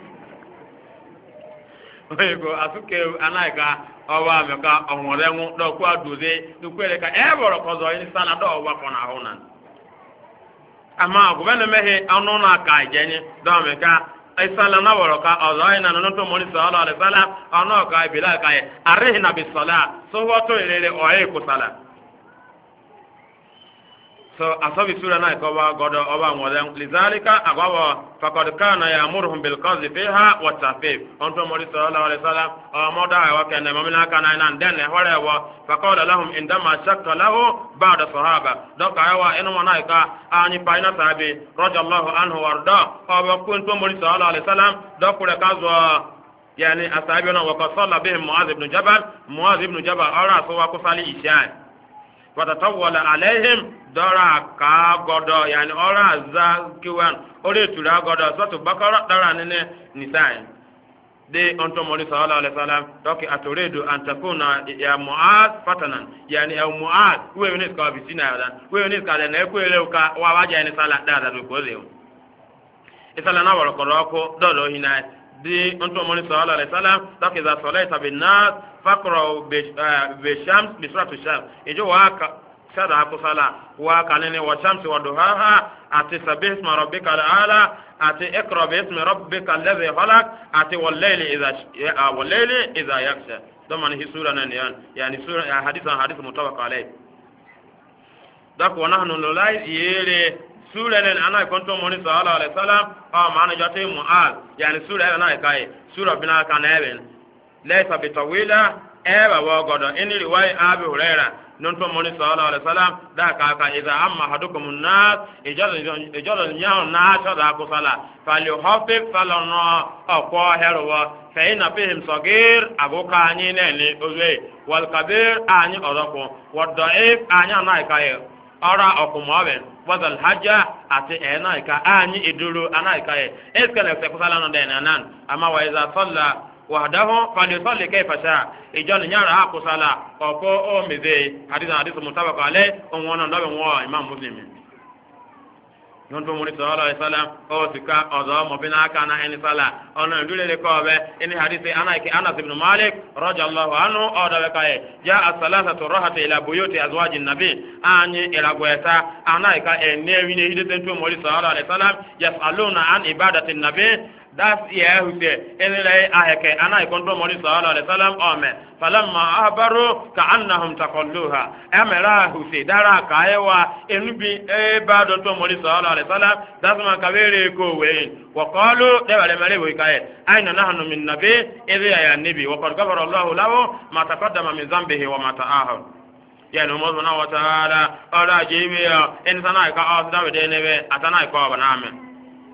oyego asuke anaika owa meka onworenwu do kwa duze dukwere ka eboro kozo yin sana do owa kona honan ama gubene mehe anu na ka jenye do meka isala na woro ka ozo ina no to moni sallallahu alaihi wasallam anu ka bila ka arihna bis sala so wato ilele oye ko sala so asabi sura na ko wa godo oba ngolen lizalika agwa faqad kana ya'muruhum bil qadhi fiha wa tafif onto mori sallallahu alaihi wasallam o moda wa kana mamina kana nan den ne hore wa faqala lahum indama shakka lahu ba'da sahaba doka yawa enu monaika ani paina sahabi radiyallahu anhu warda o kunto mori sallallahu alaihi wasallam dokure kazwa yani asabi na wa qasalla bihim muaz ibn jabal muaz ibn jabal ara so wa kusali isha watatawala alaihim dora ka godo yani ora za kiwan ore tura godo soto bakara dara nene nisai de onto moli sallallahu alaihi wasallam doki atoredo antakuna ya muaz fatanan yani ya muaz we ne ka bisina ya we ne ka na ekwele ka wa waja ni sala dada do ko le isala na woro koroko dodo hina di onto mo ni sallallahu alaihi wasallam dak iza salaita bin nas faqra bi shams bi surati shams ijo wa ka sada ko sala wa kanene wa shamsi wa duhaha ati sabih isma rabbika ala ati iqra bi ismi rabbika alladhi khalaq ati wal layli idha wal layli idha yaksha daman hi sura nan yan yani sura hadithan hadith mutawaq alayh dak wa nahnu lulai yele sura nan ana konto mo ni sallallahu alaihi wasallam a maana jate mual yani sura ana kai sura bina kanaben laysa bitawila ewa wa godo ini riwaya abi hurairah non to moni sallallahu alaihi wasallam da ka ka idha amma hadukum an-nas ijal ijal nyaw na ta da ko sala fali hafif falana aqwa herwa fa ina fihim sagir abuka anyi ne ni owe wal kabir anyi oroko wad da'if anyi na ka e ara okumaben wadal hajja ati ena ka anyi iduru anaika e eskale se ko sala no de nanan ama wa idha salla wahdahu falyusalli kayfa sha ijon nyara ha kusala oko o meze hadith hadith mutabaq alayh on wona ndabe wo imam muslim non to muri sallallahu alaihi wasallam o sika ozo mo bina kana en sala ona ndule le ko be en hadith ana ki Anas ibn Malik radiyallahu anhu o da kae ja as-salasatu rahat ila buyuti azwaji nabi anyi ila gweta ana ka en ne wi ne hidete to muri sallallahu alaihi wasallam yasaluna an ibadati nabi das ya hute enere aheke ana ikonto moni sallallahu alaihi wasallam ome falamma ahbaru ka'annahum taqalluha amara hute dara kaewa enubi e bado to moni sallallahu alaihi wasallam das ma kabere ko we wa qalu de wale mare we kae aina nahnu min nabi idha ya nabi wa qad ghafara Allah lahu ma taqaddama min dhanbihi wa ma ta'ahad yani mo subhanahu wa ta'ala ora jibi en sana ka asda we de nebe atana ko baname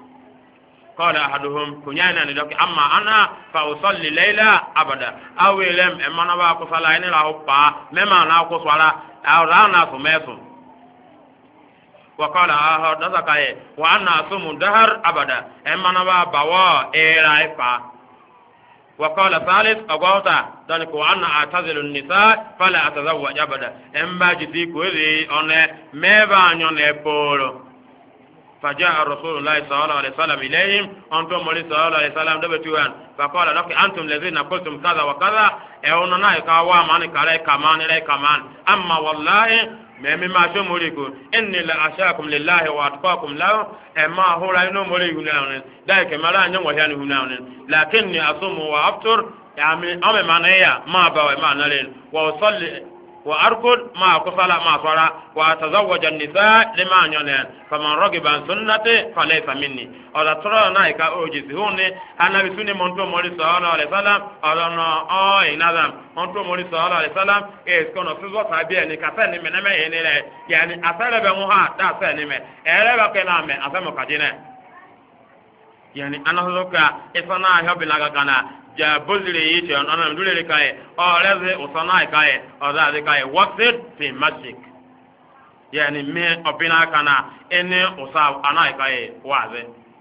قال أحدهم كنيانا ندوك أما أنا فأصلي ليلة أبدا أو لم أما نبا صلاة إن له با مما ناقص ولا أو رانا سميسون وقال آخر نزكاي وأنا أصوم الدهر أبدا أما نبا بوا إيراي با وقال ثالث أقوتا ذلك وأنا أعتزل النساء فلا أتزوج أبدا أما جدي كوزي أنا ميبا نيون إبولو فجاء رسول الله صلى الله عليه وسلم إليهم أنتم مولي صلى الله عليه وسلم دبتوان فقال لك أنتم الذين قلتم كذا وكذا أوننا يكاوا ماني كالي كمان إلي كمان أما والله مما شموليكو إني لأشاكم لله وأتقاكم له أما هو لا ينو مولي هناون ذلك ملا ينو وهيان هناون لكني أصوم وأفطر يعني أمي معنية ما باوي ما نلين وأصلي وأركض ما قصلا ما صلا وأتزوج النساء لما ينال فمن رغب عن سنتي فليس مني أولا ترى نايكا أوجي هوني أنا بسوني منتو مولي صلى الله عليه وسلم أولا أوي نظام منتو مولي صلى الله عليه وسلم إيه كنا سوى سابيا نكاسني من أمي هني يعني أسأل بموها دا سني من ألا بكلامي أسمع كجنة يعني أنا هذوكا إسنا هبي لغانا ja bozire yiti on ona ndulele kai o leze usana kai o da de kai waqt fi masjid yani me opina kana ene usa ana kai waze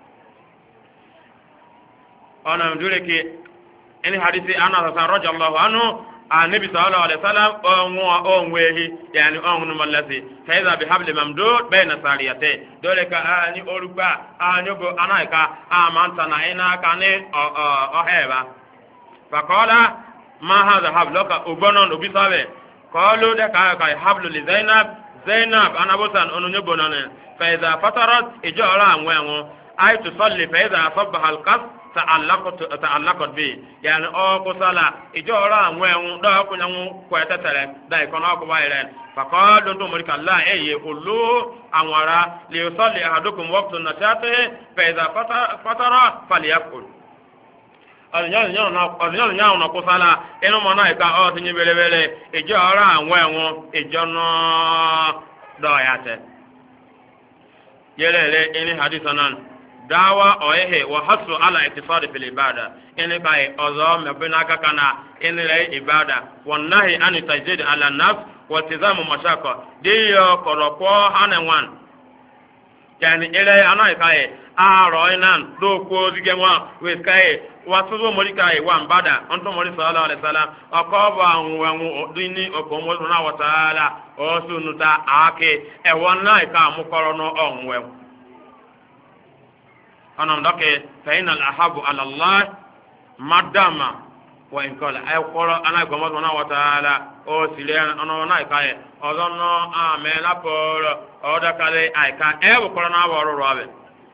ona ndule ki ene hadisi ana sa radiyallahu anhu annabi sallallahu alaihi wasallam onwa onwehi yani onnu mallasi kaiza bihabli mamdud baina sariyate dole ka ani orupa anyogo ana ka amanta na ina kane o heba فقال ما هذا حبلك أبنان أبيسابه قالوا لك هاي حبل لزينب زينب أنا بوسان أنو نبنان فإذا فترت إجارة أموانه أي تصلي فإذا أصبح القص تعلقت تعلقت به يعني أو قصلا إجارة أموانه ده أكون يوم كويتة تلك ده يكون أكو بايرين فقال دونتو مريك الله أي يقولوا أمورا ليصلي أحدكم وقت نشاطه فإذا فتر فليأكل ọ̀nìyàn yàn ọ̀nà kó sálà inú mọ̀ náà ìka ọ̀ ti yín belebele ìjọ ọ̀rọ̀ àwọn ẹ̀wọ̀n ìjọ náà dọ̀ọ̀yà tẹ̀. yẹlẹ lẹ ẹni hadith náà dáwà ọ̀yẹ́hẹ̀ wà hásù àlà ìtìfọ́dì fìlì ìbàdà ẹni ká ọ̀zọ́ mẹ̀bí náà kankan náà ẹni rẹ̀ ìbàdà wọn náà àni tajid àlà nàf wọ́n ti zàmù mọ̀ṣákọ̀ déyọ kọ̀rọ̀kọ́ hánẹ̀wọ̀n yani ilẹ̀ anáìka yẹ àárọ̀ iná lóko zigẹ̀wọ̀n wẹ̀síkà yẹ wàtúbọ̀ mọ̀ríkà yẹ wà ń bàdà ọ̀ntọ́ mọ̀rí sọ̀rọ̀ àlẹ́sàlá ọkọ̀ ọ̀bọ̀ àwọn ẹ̀wọ̀n ọdún ní ọkọ̀ mọ̀rí náà wọ̀tàlá ọ̀sùn nùtà àáké ẹ̀wọ̀n náà ìka àmúkọ̀rọ̀ náà ọ̀hún wẹ̀wọ̀n. ọ̀nà ndọ́kẹ́ fẹ̀yìn àlàhàbù àlàlá madama wa in qala ay qora ana ko mo na wa taala o sile ono na kai odono amen aporo oda kale ay ka e bo qora na wa ro rabe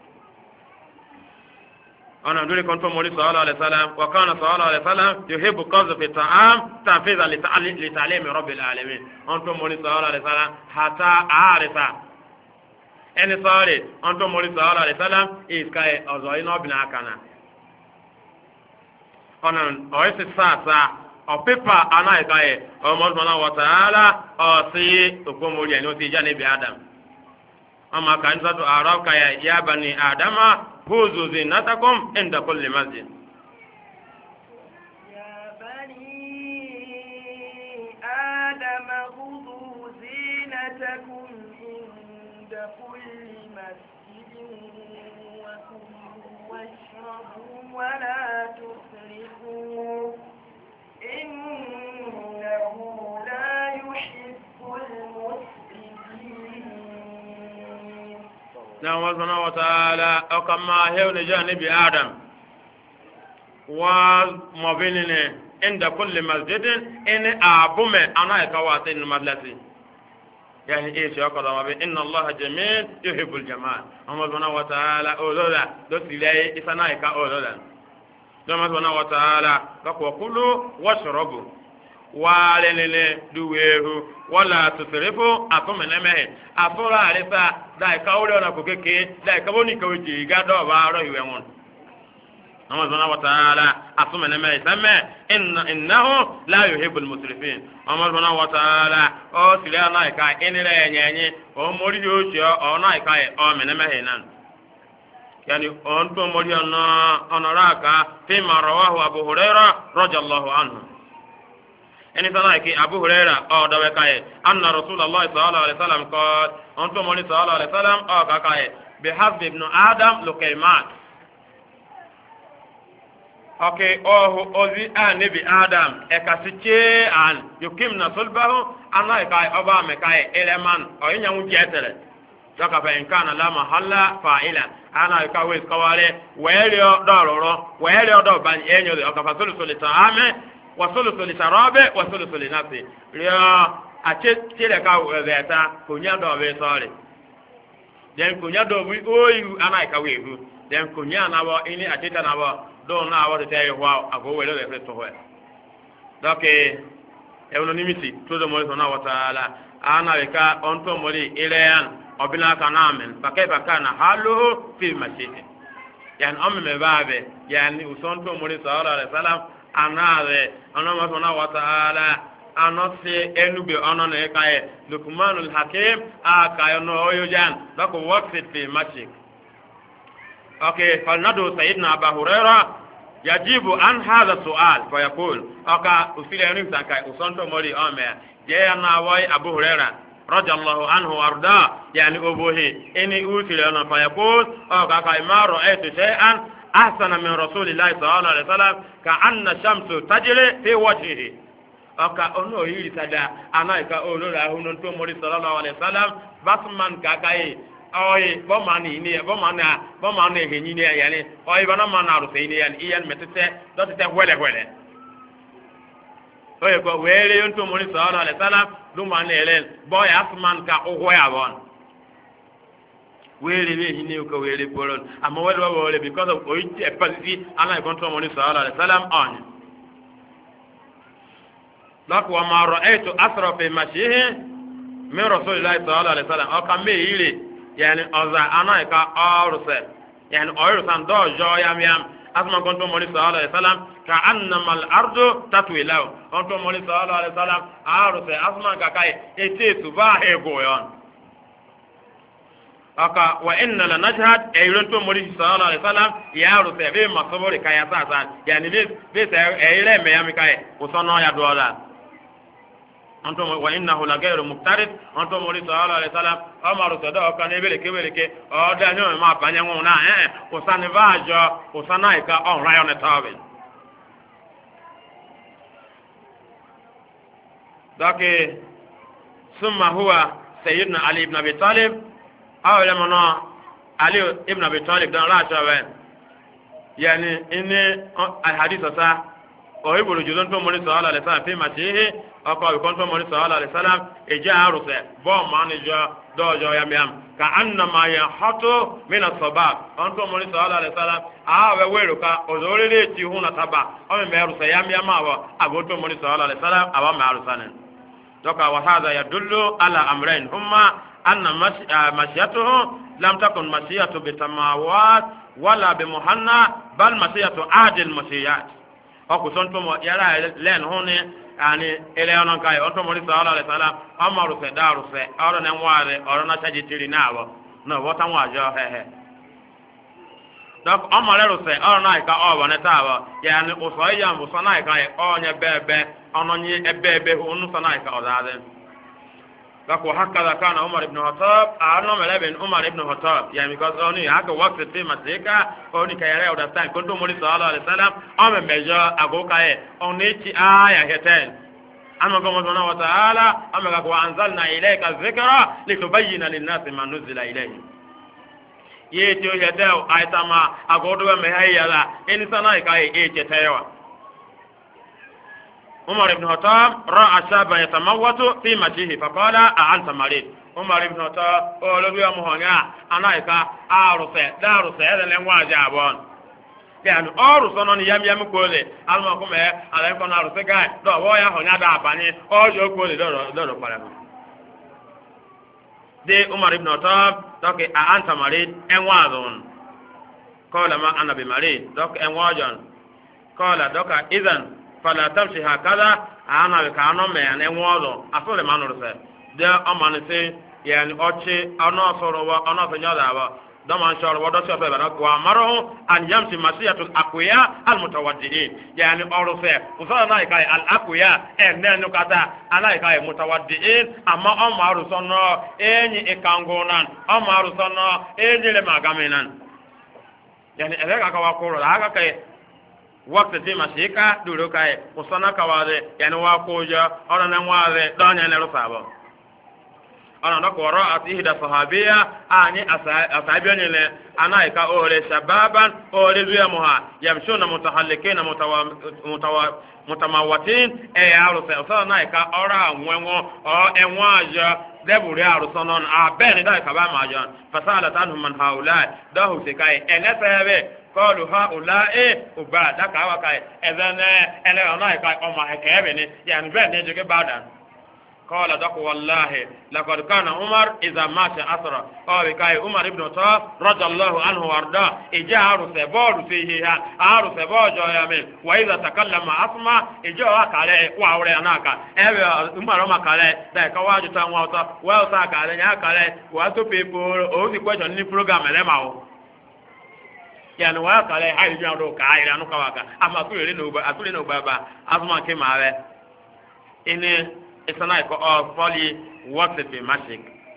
ana dole kon to mo sallallahu alaihi wasallam wa kana sallallahu alaihi wasallam yuhibbu qazf at-ta'am tanfidhan li ta'lim rabbil alamin on to mo sallallahu alaihi wasallam hata arifa eni sare on to mo sallallahu alaihi wasallam is kai ozo ino bina kana onan oisi sasa o pepa ana ikaye o mo subhanahu wa ta'ala o si okomori eni o ti jani bi adam ama kan sa to arab kaya ya bani adama huzu zinatakum inda kulli masjid ya bani adama huzu zinatakum inda kulli masjid wa kulu washrabu wa la tusrifu innahu la yuhibbul musrifin na wa subhanahu wa ta'ala o kama hewne jani bi adam wa mabinine inda kulli masjidin in abume ana ka watin madlasi yani e shi akala ma bi inna allaha jamil yuhibbul jamal amma subhanahu wa ta'ala o lola do tilai isana ka o lola dama subhanahu wa ta'ala ka ko kulu washrabu walenene duwehu wala tusrifu atumene mehe afura alisa dai kawle na kokeke dai kaboni kawji gado ba ro iwenwon amma subhanahu wa ta'ala atumene mehe samme inna innahu la yuhibbul musrifin amma subhanahu wa ta'ala o sila na ka enire nyenye o mori o sio o na ka o mene mehe nan yani on to mori ona onaraka fi ma rawahu abu hurairah radiyallahu anhu eni sana ki abu huraira o dawe kai anna rasulullah sallallahu alaihi wasallam qala antum mali sallallahu alaihi wasallam o ka kai bi hasbi ibn adam lukaymat okay o ozi anabi adam e ka siche an yukimna sulbahu ana kai oba me kai eleman o nyanwu jetere saka fa in kana la mahalla fa'ila ana ka wes kawale welio dororo welio do ban enyo o ka fa sulu ta'ame wasulusu li sarabe wasulusu li nafsi ria ache tire ka weta kunya do be sore den kunya do bi oyu ana ka wehu den kunya na bo ini atita na bo do na wo te hwa ago wele le to ho donc e wono nimiti to do mo so na wa taala ana le ka onto mori ileyan obina kana amen pakeba kana halu fi masjid yani amme me babe yani usonto mori sallallahu alaihi wasallam anare anama sona wa taala anose enube onono e kae lukmanul hakim aka no oyojan bako waqfit fi mashik okay falnadu sayyidina abu hurairah yajibu an hadha su'al fa yaqul aka usile enu sankai usonto mori ome je na wai abu hurairah radiyallahu anhu warda yani obohi eni usile ona fa yaqul aka ka imaro aytu shay'an ahsana min rasulillahi sallallahu alaihi wasallam ka anna shamsu tajri fi wajhihi aka ono yiri sada anaika ono la hunu to mori sallallahu alaihi wasallam basman ka kai oyi bo mani ni bo mana bo mana he ni ni yani oyi bana mana ru sai ni yani iyan metete do te wele wele oyi ko wele yon to mori sallallahu alaihi wasallam du mani elen boy asman ka oho ya bon wele be hini ko wele poron amma wele wele because of oyi e pasi ana e control moni sallallahu alaihi wasallam on dak wa ma ra'aytu asra fi mashihi min rasulillahi sallallahu alaihi wasallam o kan me ile yani oza ana ka orse yani orsan do jo yam yam asma control moni sallallahu alaihi wasallam ka annama al ardu tatwilaw control moni sallallahu alaihi wasallam arse asma ka kai ete subahe goyon aka wa inna la najhad ayron to mori sallallahu alaihi wasallam ya ru se be masabori kaya sasa yani be be se ayre me yami kai usono ya dola anto wa innahu la ghayru muqtarid anto mori sallallahu alaihi wasallam amaru sada ka ne bele ke bele ke o da nyo ma banya ngun na eh usane bajo usana ka on rayon tawe dake summa huwa sayyidina ali ibn abi talib awele mono ali ibn abi talib dan la shawe yani ini hadith sa o ibulu julon to moni sallallahu alaihi wasallam fi matihi o ko ko to moni sallallahu alaihi wasallam e jaaru se bo mani jo do jo yam yam ka anna ma ya hatu min as-sabab on to moni sallallahu alaihi wasallam a we weru ka o do le ti huna taba o me meru se yam yam awo ago to moni sallallahu alaihi wasallam awa me aru sanen doka wa hadha yadullu ala amrayn humma anna mashyatuhu lam takun mashyatu bitamawat wala bimuhanna bal mashyatu adil mashyat o ko son to mo yara len hone ani ele onon kai on to mo sallallahu alaihi wasallam amaru se daru se oro ne nware oro na chaji tiri nawo no wota nwa jo he he donc amare ro se oro na ka o wona tawo yani o so ya mo so na ka onye bebe ononye ebebe unu so na ka o dade donc hakka kana umar ibn khattab arno melen umar ibn khattab yani because oni haka wakti te mateka oni ka yare oda tan konto mo sallallahu alaihi wasallam ame mejo agoka e oni ti aya heten amma gomo subhanahu wa ta'ala amma ka wa anzalna ilayka dhikra litubayyana lin-nasi ma nuzila ilayhim yeti o yadao aitama agodo me hayala en sana ka e chetewa عمر بن الخطاب راى شابا يتموت في مسجده فقال اانت مريض عمر بن الخطاب قال له مهنا انا كا ارسه دارسه هذا لنوا جابون يعني ارسه نون يم يم كوله alma ko me ala ko na arse ga do wo ya honya da bani o jo kole do do pala de Umar ibn Khattab doke a anta marid enwa zon qala ma ana bi marid doke enwa jon qala doka idan fala tamshi hakada ana ka ano me ane nwodo asole manuru se de amane se yani ochi ano soro wa ano se nyada ba do man shoro wodo se be na kwa maro an yamsi masiyatul aqwiya al mutawaddiin yani oro se usala na kai al aqwiya enne no kata ala kai mutawaddiin amma o maru sono enyi ikangonan o maru sono enyi le magamenan yani ele ka wa ko ro aga kai wakti ti masika duro kai usana kawade yani wa koja ona na ngware donya ne rusabo ona no ko ro ati da sahabiya ani asabiyo ne ana ka ore shababan ore zuya muha yamshuna mutahallikina mutawa mutamawatin e yaru se usana na ka ora nwenwo o enwa aja deburi arusonon a ben da ka ba majan fasala tanhum man haula dahu se kai enesebe قالوا هؤلاء وبعد ذاك وكاي اذن انا انا كاي او ما هكابني يعني بين نجي بعدان قال دق والله لقد كان عمر اذا مات اثر او كاي عمر ابن الخطاب رضي الله عنه وارضاه اجار سبور فيه ار سبور جامل واذا تكلم اسمع اجوا كاله واوري اناكا اي عمر ما كاله ده كواجو تان واتا واتا كاله nya كاله واتو people o the question ni program le mawo yani wa kale hayi jan do ka ira no kawaka ama kulele no ba akule no baba asma ke mawe ine isana ko o foli waqti fi mashik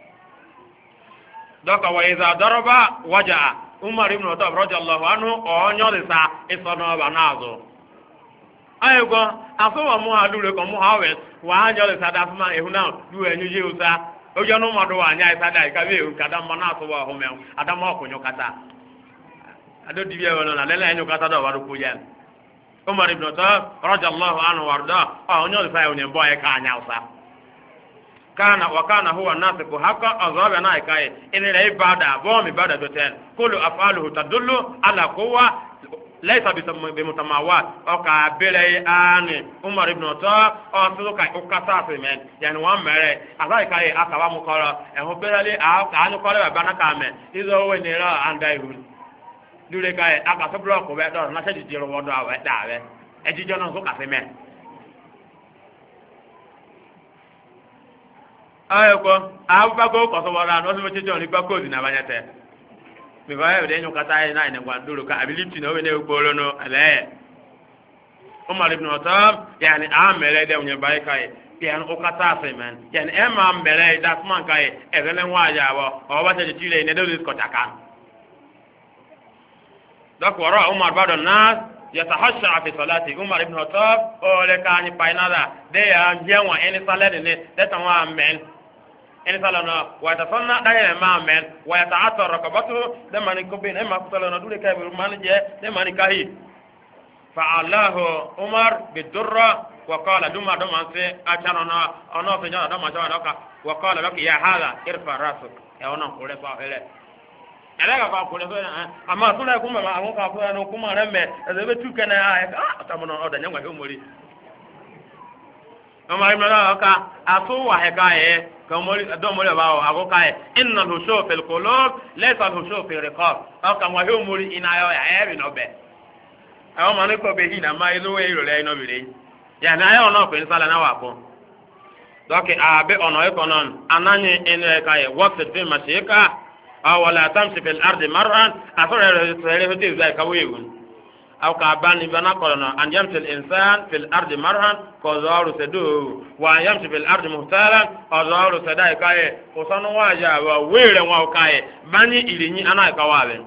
doka wa iza daraba waja umar ibn khattab radiyallahu anhu o nyole sa isono ba nazo ayego aso mu adure ko mu hawe wa nyole sa dasma ehuna du enyu je usa ojo no mado wa nya isa dai ka be u kada mana so wa home adama ko nyokata ado dibiya wala na lela enyo kata do waru kujan Umar ibn Khattab radiyallahu anhu warda ah onyo fa onye boy ka anya usa kana wa kana huwa nasiku haka azaba na kai ina la ibada bo mi ibada doten kullu afaluhu tadullu ala quwwa laysa bi mutamawat o ka bele ani Umar ibn Khattab o so ka o kata fe men yani wa mere azai kai akawa mukoro e ho bele a ka anu kore ba na ka me izo we ni ra andai hu dure kai aka so block we do na se di ro wodo awe da we e ji jono so ka fe me ayo ko awu ba ko ko so wala no so me chejo ni ba ko di na banyete mi ba e de nyu kata na ine gwa duro ka ability no we ne gboro no ale Umar ibn Khattab yani amele de unye bai kai yani o kata fe men yani e ma mbele da man kai e gele nwa ya bo o ba se ti le ne do ko taka ذاك وراء عمر بعد الناس يتحشى في صلاته عمر ابن الخطاب او لكاني باينادا دي ان جوا ان صلاه ني دتوا من en salana wa tasanna da ma men wa yata'atta rakabatu da man ko bin ma ko salana dule kay man je da man kahi fa'alahu umar bidurra wa qala duma duma se acharana ono se jana dama jana ka wa qala lak ya hada irfa rasuk ya ona ko le fa hele ala ka fa ko le fa amma tula kuma ma ko ka fa no kuma remme e be tukana ay ah tamono oda nyangwa he mori amma imala ka asu wa he ka e ka mori do mori ba o ago ka e inna hushu fil qulub laysa hushu fil riqab o ka wa he mori ina yo ya e bi no be awo mani ko be hina ma ilu we iro le no bire ya na ayo no ko insala na wa ko doke abe ono e konon ananye ene ka e waqt fi mashika aw wala tamshi fil ardi marran asore re hote zai ka weun aw ka bani bana kono an yamshi al insan fil ardi marran ko zaru sedu wa yamshi fil ardi muhtalan azaru sedai ka e ko sanu waja wa were wa ka e bani ilinyi ana ka wabe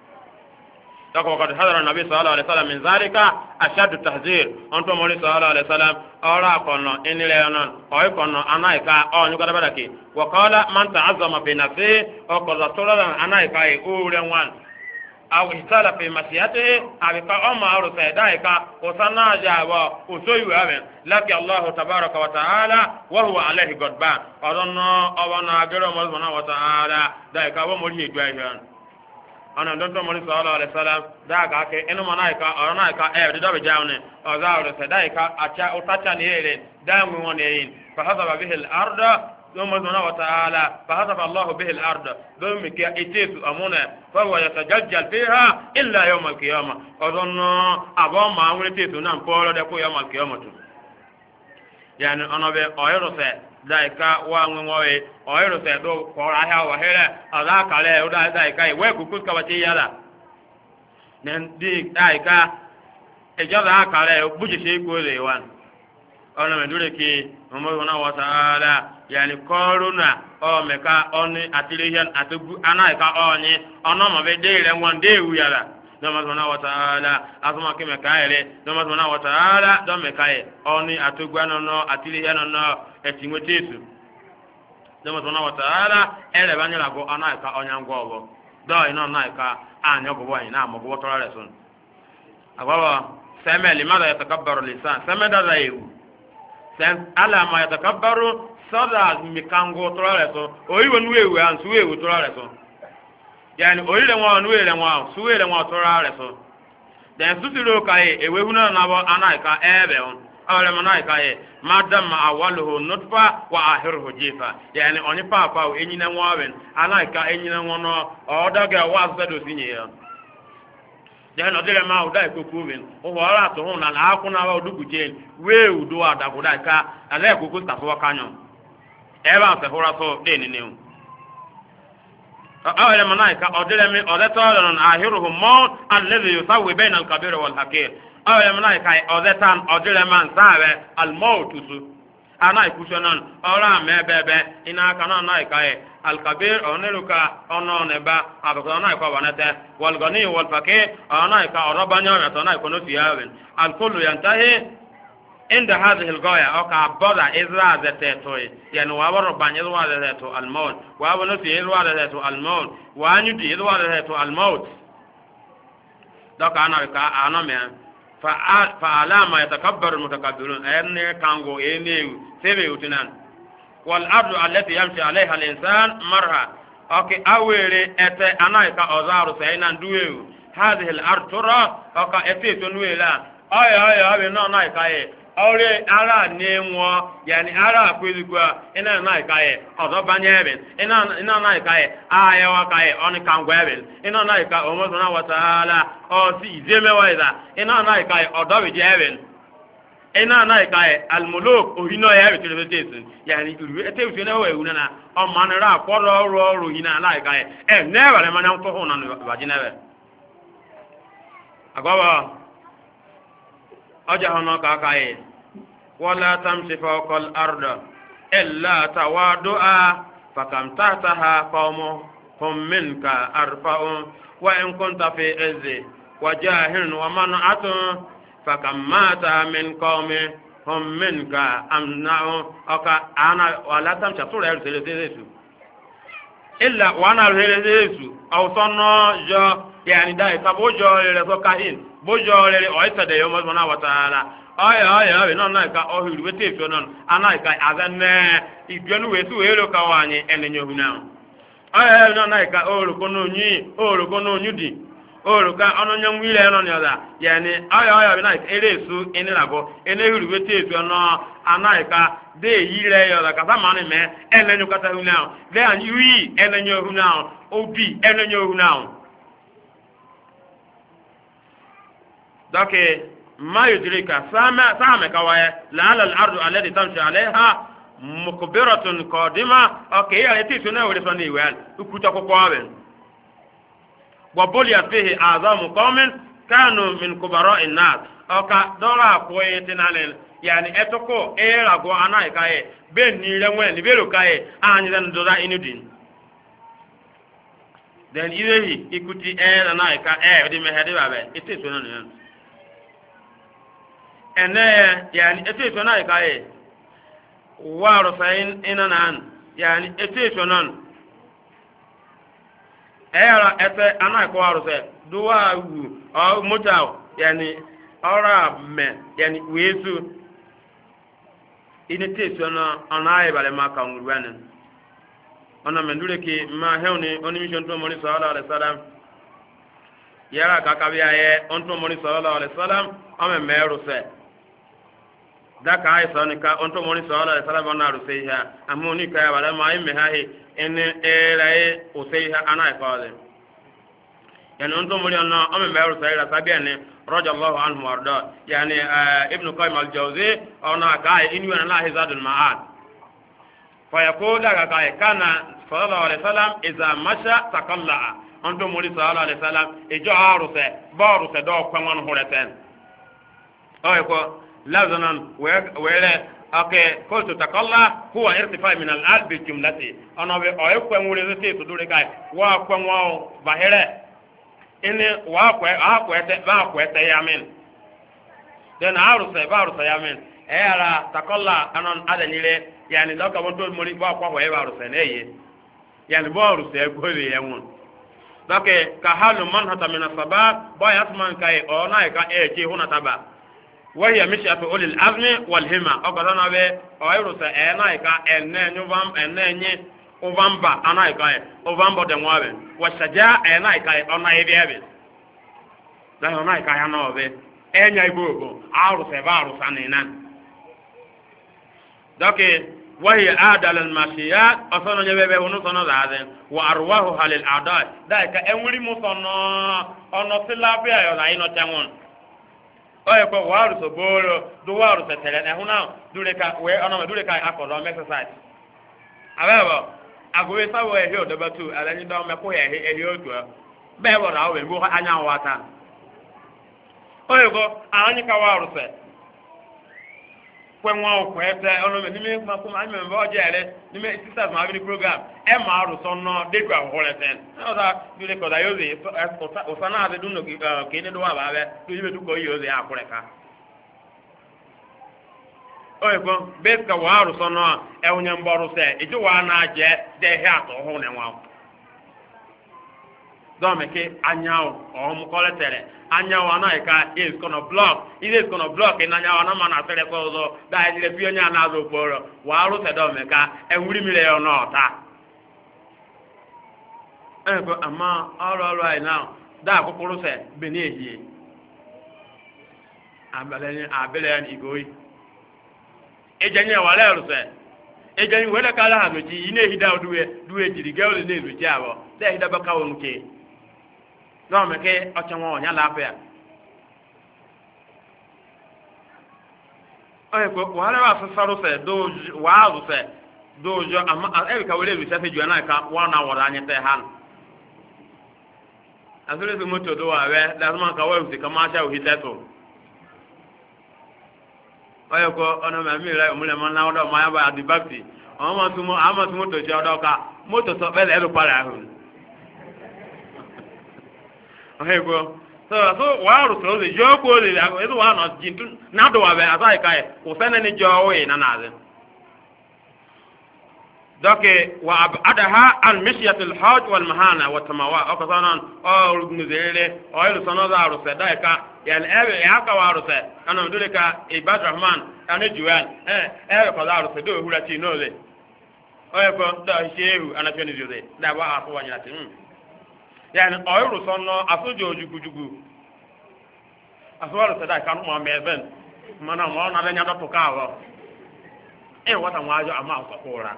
وقد حذر النبي صلى الله عليه وسلم من ذلك أشد التحذير أنتم مولى صلى الله عليه وسلم أورا كنا إن لينا أو كنا أنايكا أو نقدر بدك وقال من تعظم في نفسه أو قد طلع أنايكا أولوان أو احتال في مسيحته أبقى أما أرو سيدايكا وصنع جاوا وسوي أبن لك الله تبارك وتعالى وهو عليه غضبان أظن أبنا أجر مزمنا وتعالى دايكا ومولي جوائيان ana don to mori sallallahu alaihi wasallam da ga ke enu manaika oranaika e de dobe jawne o zawre se daika acha utacha ni ele da mu woni yin fa hadaba bihi al-arda thumma zana wa ta'ala fa hadaba Allah bihi al-arda dum ke itisu amuna fa huwa yatajajjal fiha illa yawm al-qiyamah odonno abo ma woni tisu nan polo de ko yawm al-qiyamah yani onobe oyoro se daika wa ngwe oyero se do ko ahia wa hele ala kale o da daika we kukus ka wati yala nen di daika e jada kale buji se ko le wan ona me dure ki mo na wa taala yani koruna o me ka oni atilihan atugu anaika oni ono mo be de re won de wu yala dama subhanahu wa ta'ala asuma kime kaele dama subhanahu wa ta'ala do me kae oni atugwano no atilihan no etimwetesu dama subhanahu wa ta'ala ele banyala go anaika onyango obo do ino naika anyo go wa ina mo go torale sun agwa sema limada yatakabbaru lisan sema da zayu sen ala ma yatakabbaru sada mikango torale so oyiwo nuwewe an suwewe torale so yani oyile nwa nuwele nwa suwele nwa torale so den susiro kai ewehuna na bo anaika ebe on awale manaika e madam awaluhu nutfa wa akhiruhu jifa yani oni papa o enyina nwawen anaika enyina nwono odaga wasado sinye ya den odele ma oda ikokuwen o wala to hun na akuna wa odugujen we udo adaguda ka ala ikoku taso kanyo eba se hora so de ni ni awale manaika odele mi odeto akhiruhu maut alladhi yusawwi bayna al-kabir wal hakir awale manaika odetan odele man sabe al-maut su ana ikusonan ora mebebe ina kana naika e al-kabir oneluka ono neba abako naika wanete wal ghani wal fakir naika orabanya na naika no tiawen al-kullu yantahi عند هذه الغاية أو كعبادة إذا ذاته يعني وابر ربنا إذا ذاته الموت وابر نفسي إذا ذاته الموت وأن يدي إذا ذاته الموت دوك أنا كأنا من فعلى ما يتكبر المتكبرون أن كانغو إني سبي وتنان والأرض التي يمشي عليها الإنسان مرها أوكي أولي أتى أنا كأزار سينا دويو هذه الأرض ترى أوكي أتى تنويلا أي أي أي نو نايكاي ore ara nenwo yani ara akwezugwa ina na ikaye ozo banyeben ina ina na ikaye aya wa kaye oni kangweben ina na ikaye omo na wataala o si zemewaida ina na ikaye odo jeben ina na ikaye almuluk ohino ya biteletesu yani uru etewu na we una o manara akworo oru oru hina na ikaye e never le manya to ho na wajinebe agwa أجهنا كاكاي ولا تمشي فوق الأرض إلا توادؤا فكم تحتها قوم هم منك أرفع وإن كنت في عز وجاهل ومنعة فكم مات من قوم هم منك أمنع أكا أنا ولا تمشي سورة الثلاثة illa wana reresu aw sonno jo yani dai sabo jo rere so kahin bo jo rere o isa de yomo na wa taala aya aya no na ka o hiru wete fio non ana ka azanne igwenu wetu ero ka wanyi enenyo huna aya no na ka o ro kono nyi o ro kono nyudi o ro ka ono nyam wile no nyoda yani aya aya na eresu enirago enehiru wete fio no ana ka de yire yo la ka sama ni me enenyo kata huna de an wi enenyo huna obi enenyo huna dake ما يدريك سامع سامع كواي لعل الأرض التي تمشي عليها مقبرة قادمة أوكي يعني تيسونا ورسوني ويل وكوتا كوكوابن وبوليت فيه أعظام قوم كانوا من كبراء الناس أوكا دورا كويتنالين يعني اتوكو ايرا غو انا كاي بين ني لمن بيرو كاي اني دان دودا انودين then ilehi ikuti era na ka e di mehede babe ite so no ene yani ite so na ka e waro sain inanan yani ite so non era ete ana ko waro se duwa wu o motao yani ora me yani wezu ine so no ana e bale maka ngurwanen ona mendure ki ma hewni oni mission to moni sallallahu alaihi wasallam yara ka kabia ye on to moni sallallahu alaihi wasallam ame meru se daka ay soni ka on to moni sallallahu alaihi wasallam ona ru se ha amoni ka wala ma ime ha he ene erae o se ha ana ka le yani on to moni ona ame meru se ra sabia ne radiyallahu anhu warda yani ibn qayyim al-jawzi ona ka inu ana la hizadul ma'ad فيقول لك كان صلى الله عليه وسلم إذا مشى تقلع أنتم مولى صلى الله عليه وسلم إجا عروسة بعروسة دو كمان هولتين أو يقول لازنا ويلا أوكي قلت تقلع هو ارتفاع من الأرض بالجملة أنا أو يقول مولى زتي تدور كاي وأقوم واو بحيرة إني وأقوى أقوى أقوى تيامين then عروسة بعروسة يامين era takolla anon adanile yani doka wonto mori ba kwa ho eba rusene yani bo ruse gole yewon doke ka halu man hata min asbab ba yasman kai ona ka e ti huna taba wa hiya mishatu ulil azmi wal hima o gadana be o rusa e na ka enne nyuvam enne nyi ovamba ana ka e ovambo de mwabe wa shaja e na ka ona ebe ebe da ona ka ya no be enya ibogo arusa ba rusa ni nan doke wahi adal al mashiyat asono nyebebe wono sono zaden wa arwahu halil a'da dai ka enwuri mu sono ono silabe ayo la ino tanwon oye ko waru so boro do waru se tele na huna dure ka we ono dure ka akodo exercise abebo agwe sawo ehe o dobatu ala ni do me ko ehe ehe otu be bo ra we go anya wata oye ko anyi ka waru se kwenwa okwete ono me nime ma ko ma me bo jere nime sisters ma bi program e ma ru so no de kwa holeten o da bi le ko da yoze o sana ade dun no ke ne do wa ba be do yibe du ko yoze akureka o e ko be ka wa ru so no e unya mboru se eju wa na je de he ato ho ne wa do me ke anyao o mu koletere anyawa na ka is gonna block it is gonna block in anyawa na mana tere ko zo da ile bi onya na zo poro wa ru se do me ka enwuri mi le yo no ta e ko ama all all right now da ko poro se be ni ehie abale ni abele ni igoi e janye wa le ru se e janye we le kala ha meji ine hida duwe duwe jiri ge o le ne lu jabo da hida ba ka wo nke no me ke ochanwo onya la afia oye ko wala wa sasaru se do wa zu se do jo ama e ka wele bi se ju na ka wa na wora anya te han azure se moto do wa we lazima ka wa usi kama sha uhiteto oye ko ona ma mi ra omule mo na odo ma ya ba adibakti o ma tumo ama tumo to jo do ka moto so bele e para ahun ahego so so waru so le jo ko le ago edo wa no jintu na do wa be asai kai o fene ni jo we na na ze doke wa abadaha al mishyat al hajj wal mahana wa tamawa o ka sanan o nuzele o ilu sanoda aruse daika yani ebe ya ka wa aruse ana dole ka ibad rahman ana juwan eh ebe ko aruse do hurati no le o e ko da shehu ana tani jode da ba afu wanya tin yani o ilu sonno asojo jugujugu aswaru sada kan mo meben mana mo na nya do ka wa e wata wajo ama ko kora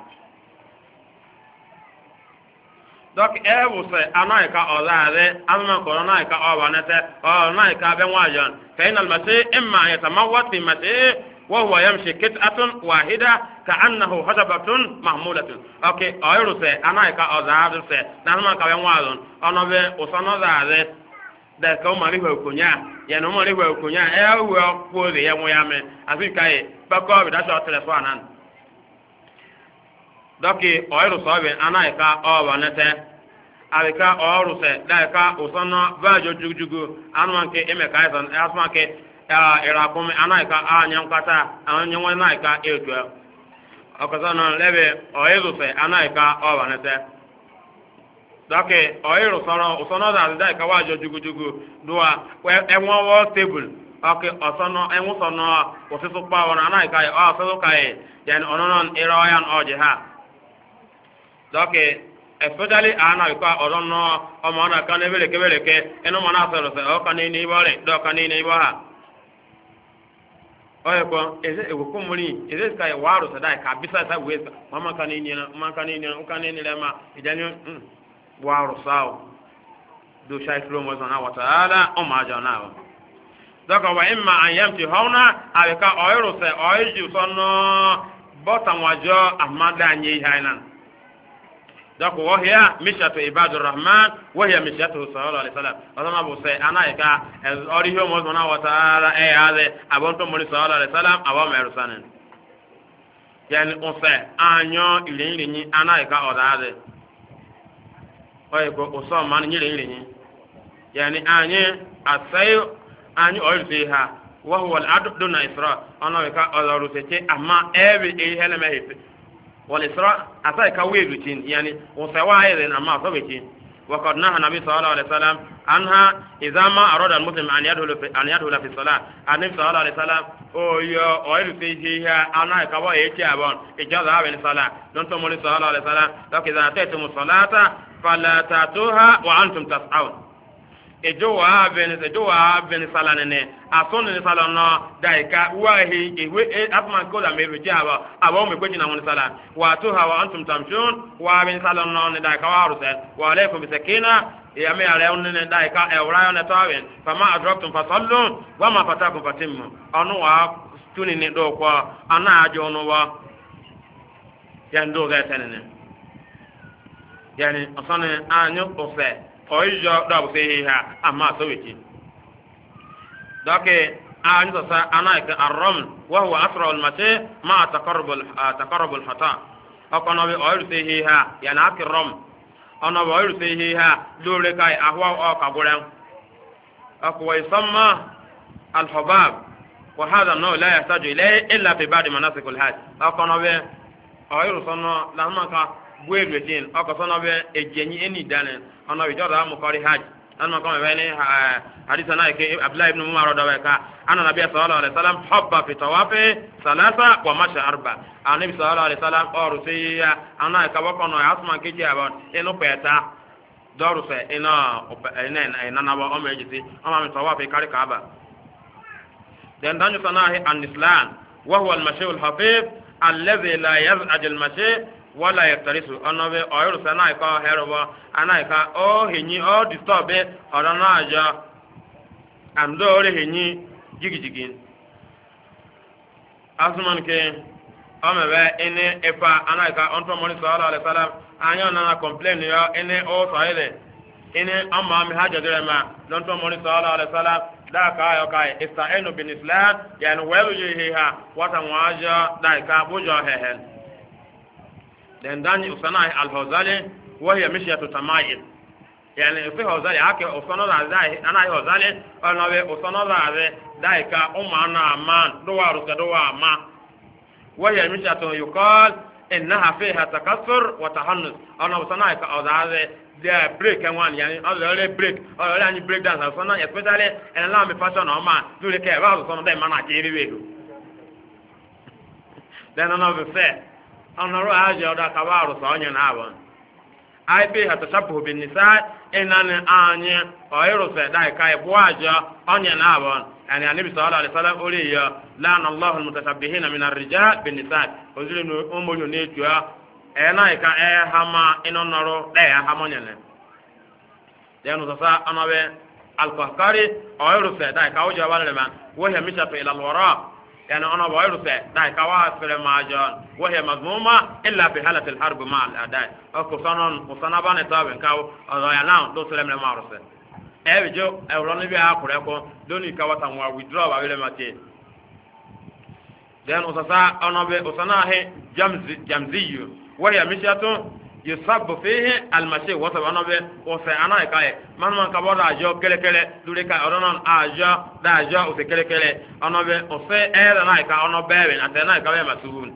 donc e wo se anai ka olare amma ko anai ka o banete o anai ka be wajon fa inal masih imma yatamawat fi masih wa huwa yamshi kit'atun wahida ka'annahu hajabatun mahmulatun okay ayru se anai ka olare se nama ka be wajon ono be usono zare da ka o mari ho kunya ya no mari ho kunya e wo ko le ya mo ya me afi kai ba ko bi da so telefon nan doki oyru sobe anaika o banete abika oru se daika usono bajo jugujugu anwanke emeka isan asmanke era kome anaika anyam kata anyam anaika etu okazana lebe oyru se anaika o banete doki oyru soro usono da daika bajo jugujugu duwa enwo wo table okay osono enwo sono osiso pa wana anaika o so kai yani ononon eroyan oje ha doke especially ana ko orono o mo na kan ebele kebele ke eno mo na so so o kan ni bole do kan ni ba o ko eze e ko muri eze kai waru sa dai ka bisa sa we mama kan ni na mama kan ni o kan ni le ma idanyo waru sao do shay flo mo na wa taala o ma jana ba doka wa imma an yamti hauna abeka oyro se oyju sono botan wajo amada nyi hainan donc wahya mishatu ibadur rahman wahya mishatu sallallahu alaihi wasallam azama bu say anaika ori ho mo na wa taala e ade abonto mo sallallahu alaihi wasallam awa merusanen yani on say anyo ile ile ni anaika odade oy ko oso man ni ile ile ni yani anye asay anyo olfiha wa huwa al-adl duna isra anaika odaru sete amma ebe e heleme hefe والإسراء أتاي كويبتين يعني وسوائل أما صبتين وقد نهى النبي صلى الله عليه وسلم عنها إذا ما أراد المسلم أن يدخل في أن يدخل في الصلاة النبي صلى الله عليه وسلم أو يا أويل فيها أنا كوا يتيابون إجازة بين الصلاة دون تمر صلى الله عليه وسلم لكن إذا أتيتم الصلاة فلا تأتوها وأنتم تسعون ejowa ben ejowa ben salanene asonu ni salana daika wahi ewe atman ko da mebe jaba abo me ko jina won sala wa to hawa antum tamshun wa ben salana ne daika wa rusa wa alaykum bisakina ya me ala on ne daika e wura ne tawen fama adraktum fasallu wa ma fatakum fatimmu anu wa tuni ne do ko ana ajo no wa yando ga tanene yani asane anyo ofe oijo dabu se ha amma sawiti dake an so sa anaika arram wa huwa asra al mati ma taqarrub al taqarrub al hata akono be oil se ha yana akram ono be oil se ha dole kai ahwa o ka goran akwa yusamma al hubab wa hadha no la yahtaju ilayhi illa fi ba'd manasik al hajj akono be oil sono lamma ka gwebe tin aka sono be ejenyi eni dane ana bi jada mu kari hajj anma kama bene hadith na ke abdullah ibn umar radawa ka anna nabiy sallallahu alaihi wasallam habba fi tawafi salasa wa masha arba anabi sallallahu alaihi wasallam oru siya ana ka bako no asma ke jaba eno peta doru se ina ina ina na ba o mejiti ama mi tawafi kari kaaba dan danyo sanahi an-nislan wa huwa al-mashi al-hafif alladhi la yaz'aj al-mashi wala yaktarisu onobe oyuru sana ka heroba anaika o hinyi o disturb orana aja ando ore hinyi jigijigin asman ke amebe ene epa anaika onto moni sallallahu alaihi wasallam anya na complain yo ene o saile ene amma mi haja direma onto moni sallallahu alaihi wasallam da ka yo kai ista'inu bin islam yani welu yiha wata waja da ka bujo hehen dan dani usana al-hawzali wa hiya mishyatu tamayil yani fi hawzali hake usana da dai ana hawzali ana we usana da dai ka umma na man do waru ka do wa ma wa hiya mishyatu yuqal innaha fiha takassur wa tahannus ana usana ka odaze dia break and one yani ole break ole ani break dance usana especially en la me fashion o ma dure ke ba usana dem mana jiri wedu then ana be fe ana ro aja oda ka ba ru so onye na abon ai be hata sabu bin nisa enane anye oiro se dai kai buaja onye na abon yani anabi sallallahu alaihi wasallam ori ya la'ana Allahu al-mutashabbihin min ar-rijal bin nisa ozulu umonyo ne tua e na ka e hama inonoro de hama nyene denu sasa anabe al-qahqari oiro se dai ka ojo wala man wa hiya mishatu ila al-wara yani ana oiro se dai ka wa sere majon wa hiya mazmuma illa fi halati al-harb ma al-a'da o sanon usanaba ne taben ka o ya na do sere me marose ebe jo ewro ni bi akure ko doni ka wata nwa withdraw ba wele mate then usasa onobe usana he jamzi jamziyu wa ya mishatu yusabbu fihi almashi wa sabanobe usa ana kai man man ka boda jo kele kele dure ka odonon aja da jo usa kele kele onobe usa era na ka onobe ben atena ka be masubun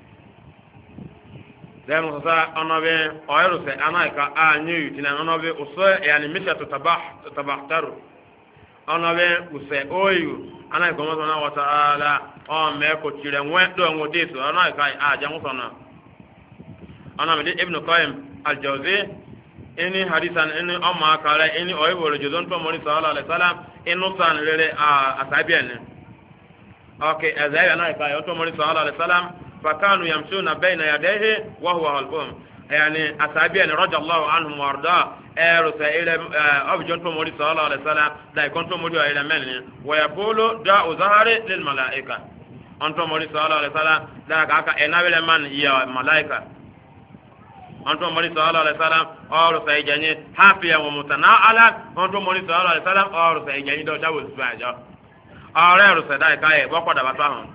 then usasa onobe oyru se ana ka anyu tina onobe usa yani mishatu tabah tabahtaru onobe usa oyu ana ko mo na wa taala o me ko tire nwe do ngode so ana ka aja musona ana me ibn qayyim al-jawzi ini hadisan ini amma kala ini oyibolo jodon to moni sallallahu alaihi wasallam inu san lele a asabian okay azai ana ka to moni sallallahu alaihi wasallam fakanu yamshuna baina yadayhi wa huwa al-um yani asabian radiyallahu anhum warda ero sa ile objon to moni sallallahu alaihi wasallam dai kon to moni ile men wa yaqulu da'u zahari lil malaika anto moni sallallahu alaihi wasallam da ka ka enawele man ya malaika anto moni sallallahu alaihi wasallam oro sai janye hafiya wa mutana'ala anto moni sallallahu alaihi wasallam oro sai janye do jawo subaja ore ro sai dai kai bo koda bata hon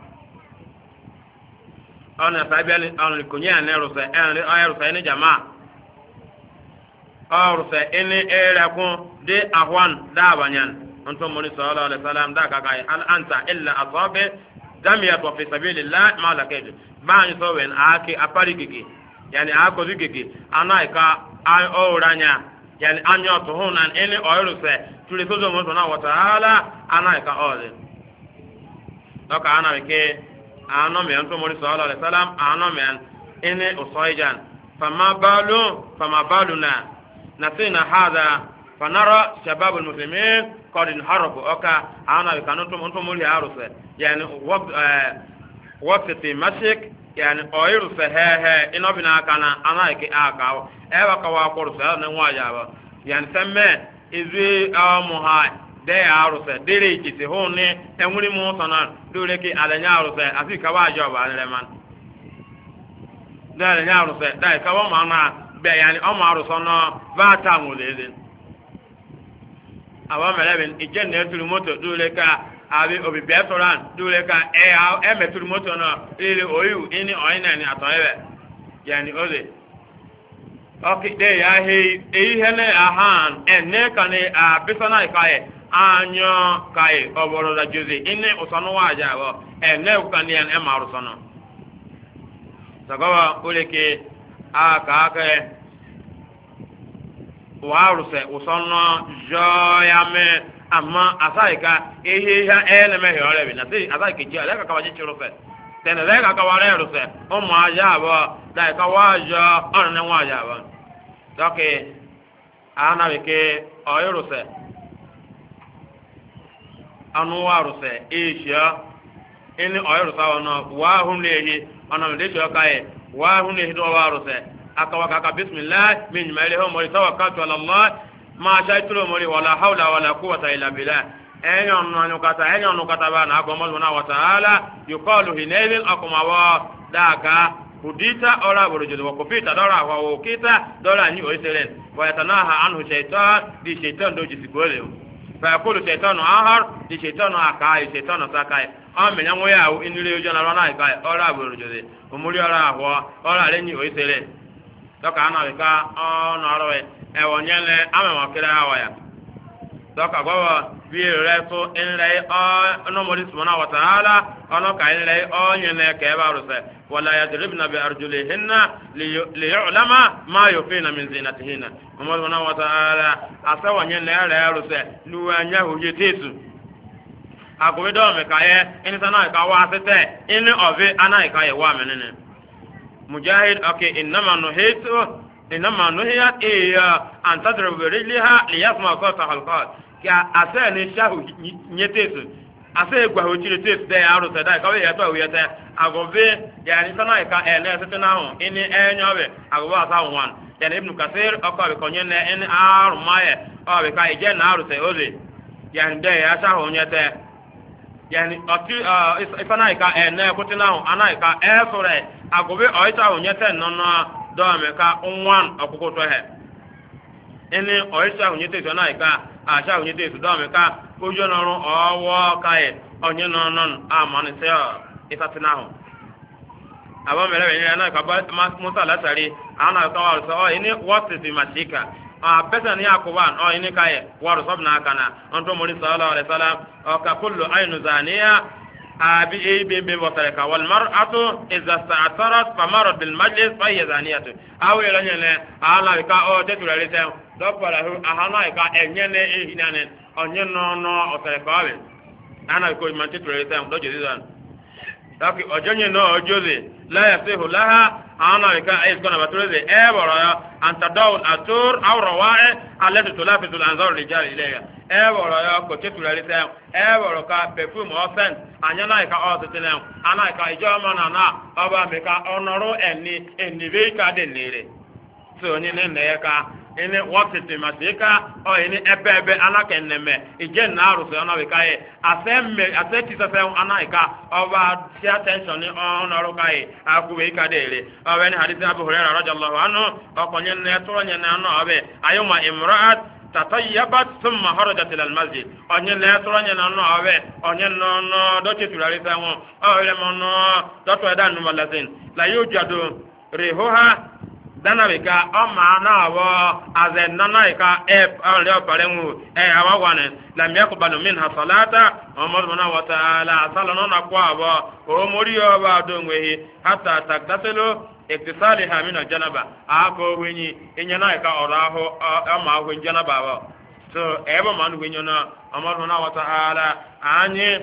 ona sai bi an kunya ne ro sai en ro sai ne jamaa oro sai ene era kun de ahwan da banyan anto moni sallallahu alaihi wasallam da ka kai al anta illa asabe damiyat wa fi sabilillah ma lakid ba ni so wen aki apari kiki yani ako zikeke anaika ay oranya yani anyo to hunan ene oiru se tuli tozo mo na wa taala anaika ode doka anaweke ano me anto mori sallallahu alaihi wasallam ano me ene usoijan fama balu fama baluna nasina hadha fanara shabab almuslimin qad inharabu oka anaweka anto anto mori aruse yani waqt waqti mashik yani oyiru se he he ino bina kana ana ke aka e wa ka wa ko se na nwa ya ba yani semme izi amu ha de aru se de re ki se hone enwuri mu sana dure ki alanya aru se afi ka wa jo ba le man da alanya aru se da ka wa ma na be yani o ma aru so no ba ta mu le le awa mele ben ije ne tulu moto dure ka abi obi betoran dure ka e a e meturu moto no ile oyu ini oina ni atoebe yani ode okay de ya he e hene ahan enne kan e a bisana kai anyo kai oboro da juzi ini usanu waja wo enne kan ni en e maru sono sagawa uleke a ka ka waruse usanu joyame amma asaika ehe ha ele me he ore bi na sei asaika ji ala ka ka waje chiro fe tena le ka ka ware ro se o ma ja ba dai ka waja on ne waja ba doke ana be ke oyro se anu waru se asia eni oyro sa ona wa hun lehi ona me de ka e wa hun lehi do waru se aka wa ka bismillah min mali ho mo tawakkaltu ala allah ma shaytulo mori wala hawla wala quwwata illa billah enyon no kata enyon no kata bana agomo na wa taala yuqalu hinayl akuma wa daka kudita ora borojo wa kopita dora wa okita dora ni oiselen wa yatanaha anhu shaytan di shaytan do jisigole fa yaqulu shaytanu ahar di shaytanu akai shaytanu sakai amenya mo ya inire ojo na rana kai ora borojo de omuri ora ahwa ora le ni oiselen doka ana ka ona roe e wonyele ame makira awaya doka gowa bi reso in lay o no mo subhanahu wa ta'ala ono ka in lay o nyene ke ba ruse wala yadribna bi arjulihinna li yu'lama ma yufina min zinatihinna mo subhanahu wa ta'ala asawa nyene re ruse nuwa nya huje tesu agobe do me kaye in sana ka wa sete in ovi anai kaye wa menene mujahid okay inma nuhitu inma nuhiyat iya an tadribu bi rijliha li yasma sawta halqat ka asani shahu nyetesu ase gwa ho chire tesu de aru sada ka we yato we yata agobe yani sana ka ele sete na ho ini enyobe agobe asa wan yani ibn kasir akabe konyene en aru maye abe ka ije na aru se ole yani de ya sa ho nyete yani ati ifana ka ene kutina ho anaika esore agobe oita ho nyete nono do me ka unwan okuko to he ene oisa unyete to na ka asha unyete to do me ka ojo norun owo kai onye no non amani se isatina ho aba mere be na ka ba musa la sari ana ka wa so ene what is mashika a pesa ni akuban o ene kai wa rasul na kana onto muri sallallahu alaihi wasallam o ka kullu aynu zaniya abi ebe be wasareka wal mar'atu idza sta'tarat famarat bil majlis fa hiya zaniyatu aw yelanyene ala ka o te turale te do para hu ahana ka enyene ehinane onye no no osareka awe ana ko man te turale te do jizan daki ojonye no ojoze la yasihu laha ana ka ay kona batuleze e boro anta dawl atur aw rawa'i allati tulafizu al anzar rijal ilayha e boro ya ko te turale te e boro ka perfume osen anya na ka o tete na ana ka ijo ma na na oba me ka onoro eni eni be ka de nire so ni ne ne ka ene wakati masika o ene ebe ebe ana ka neme ije na aruso ana be ka e asemme aseti sa fe ana ka oba ti attention ni onoro ka e aku be ka de re o be ni hadith Abu Hurairah radhiyallahu anhu o ko nyen ne toro nyen na no obe ayuma imra'at tatayyabat thumma kharajat ila almasjid onye le toro nye na no awe onye no no do cheturari sanwo o ile mo no do to da nu malazin la yujadu rihuha dana bika o ma na awo azen nana ka e o le opare mu e awa wane lam yakbalu minha salata umar bana wa ta'ala sallallahu na kwa awo o mori o ba do ngwehi hatta taktasilu iktisaliha min aljanaba ako wenyi enyana ka oraho ama ahụ janaba ba so ebe man wenyo na amadu na wa ta'ala anyi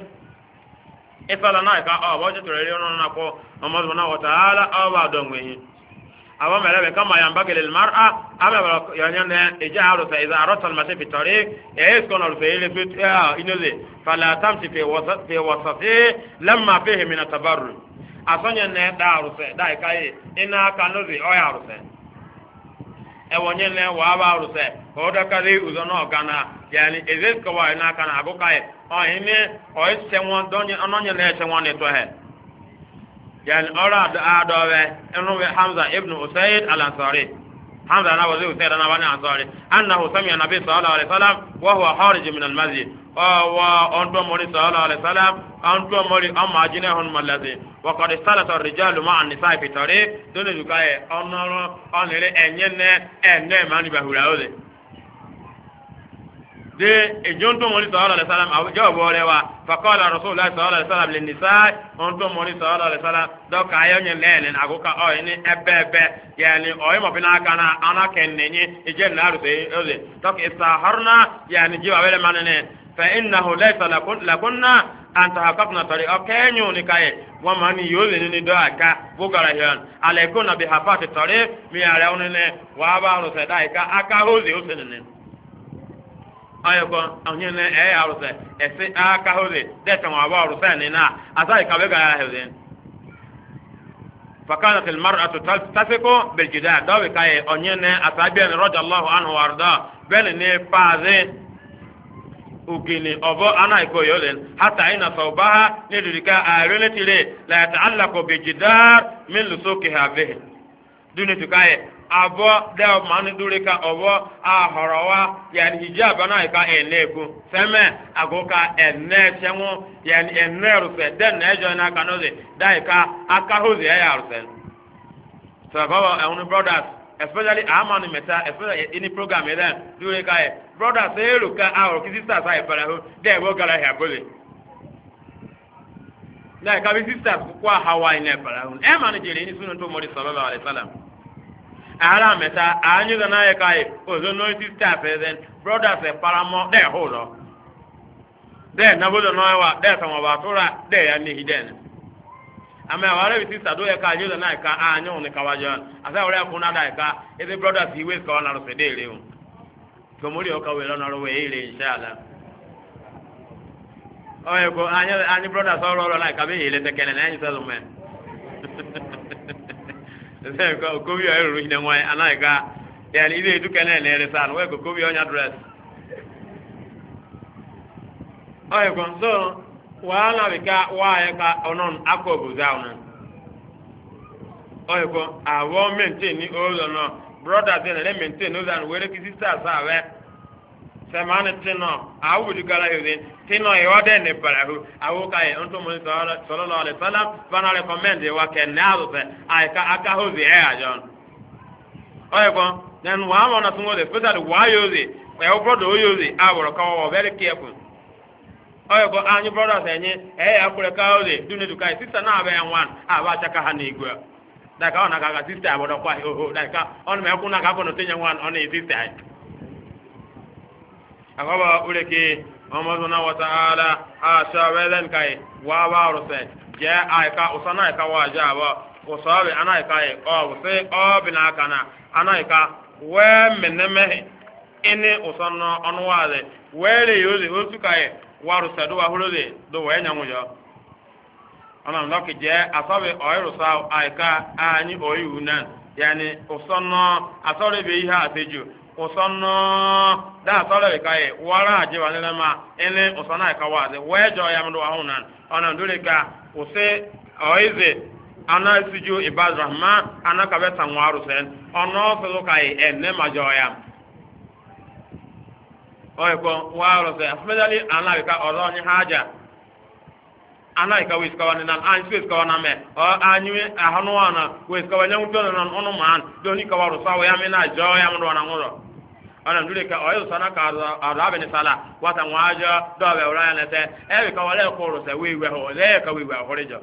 ifala na ka o bo jetere ono na ko amadu na wa ta'ala o ba do wenyi awa mele kama yambagil almar'a ama yanya ne ijaru sa idha arata almashi fi tariq yes kono rufaile fi inoze fala tamshi fi wasat fi wasati lamma fihi min atabarru asonye ne daru se dai kai ina kanozi o ya ruse e wonye ne wa ba ruse o da kale uzono gana yani ezes ko wa ina kana ago kai o ine o se won donye ononye ne se won ne to he yani ora da adowe enu Hamza ibn Usayd al-Ansari Hamza na wazi Usayd na bani Ansari annahu sami'a nabi sallallahu alaihi wasallam wa huwa kharij min al-masjid wa onto mori sallallahu alaihi wasallam onto mori amma jinahun malazi wa qad salata ar-rijalu ma'a an-nisa'i fi tariq dole dukaye onoro onere enyene enne mani bahura ode de ejonto mori sallallahu alaihi wasallam ajo borewa fa qala rasulullah sallallahu alaihi wasallam lin nisa'i onto mori sallallahu alaihi wasallam do kayo nyene agoka o ni ebebe yani o yimo bina kana ana kennenye ejen naru de ode tok istaharna yani jiwa wele manene fa innahu laysa lakunna an tahaqqaqna tariqa kenyu ni kai wa mani yole ni do aka bugara yan alaykuna bi hafati tariq mi ara onene wa ba ro sedai ka aka hoze osenene ayoko anyene e aruse ese aka hoze de tan wa ba aruse ni na asai ka be ga hoze فكانت المرأة تلتصق بالجدار دو كاي أنينة أصحابين رضي الله عنه وارضاه بل نفاذ ugini obo ana iko yolen hata ina saubaha nidurika arene tire la yata'allaqu bi jidar min lusukiha bihi duni tukaye abo de mani durika obo ahorowa yani hijab ana ka eneku seme agoka enne chenwo yani enneru fe den ejo na kanoze dai ka aka hoze ya rusen so baba and brothers especially amani meta especially any program then durika brother say ru ka awro ki sister sai para ho de bo gara ha bole na ka bi sister kwa hawaii ne para ho e ma ne jere ni sunu to mori sallallahu alaihi wasallam ara meta anyu ga na ye kai ozo no sister present brother say para mo de ho lo de na bo no wa de so mo ba tura de ya ni hiden ama wale bi sister do ye ka anyu ga na ka anyu ne ka wajo asa wale ku na da ka e the brothers he ways ka na ro se de le o to mori o ka we lo na ro we ile inshallah oye ko anyu anyu brothers so ro ro na ka be ile te kene na anyu so me se ko ko bi ayo ru hine ngwa anai ka yani ile du kene ne re san we ko ko bi onya dress oye ko so wala bika waye ka onon akobu zauna oye ko awo maintain ni o lo no brother den le maintain no than were ki sister sa we se mane tino awu di gala yode tino e wade ne para hu awu ka e onto mo sallallahu alaihi wasallam bana recommend e wa ke na do se ai ka aka ho ze e ajon oye ko then wa mo na tungo de especially wa yoze e o brother o yoze aworo ka wo very careful oyo ko anyi brothers enyi eh akure ka ole dune dukai sister na aba enwan aba chaka ha na igwe da ka ona ka sister abodo kwa oho da ka on me ku na ka kono tenya wan on e sister agaba ule ke Muhammadu na wa ta'ala a shawelen kai wa ba ruse je ai ka usana ka wa ja ba usabe ana ka e o se o bina kana ana ka we meneme ene usana onwale wele yoze osu kai waru sadu wa hulode do wa nyangu yo ana ndoki je asabe oyiru sa aika ani oyu nan yani usonno asore be ihe ateju usonno da asore kai wara aje wa nele ma ene usona ka wa de wejo ya mdo wa hunan ana ndule ka use oize ana siju ibad rahman ana ka beta waru sen ono so kai enne majoya oye ko waro se especially ana ka oro ni haja ana ka wis ka wan nan an wis ka wan me o anyu ahonu ana wis ka wan nyu to nan onu man do ni ka waro sawo ya me na jo ya mo na ngoro ana ndule ka oyo sana ka arabe ni sala wata ngwaja do be ora na te e ka wale ko ro se we we ho le ka we we ho rejo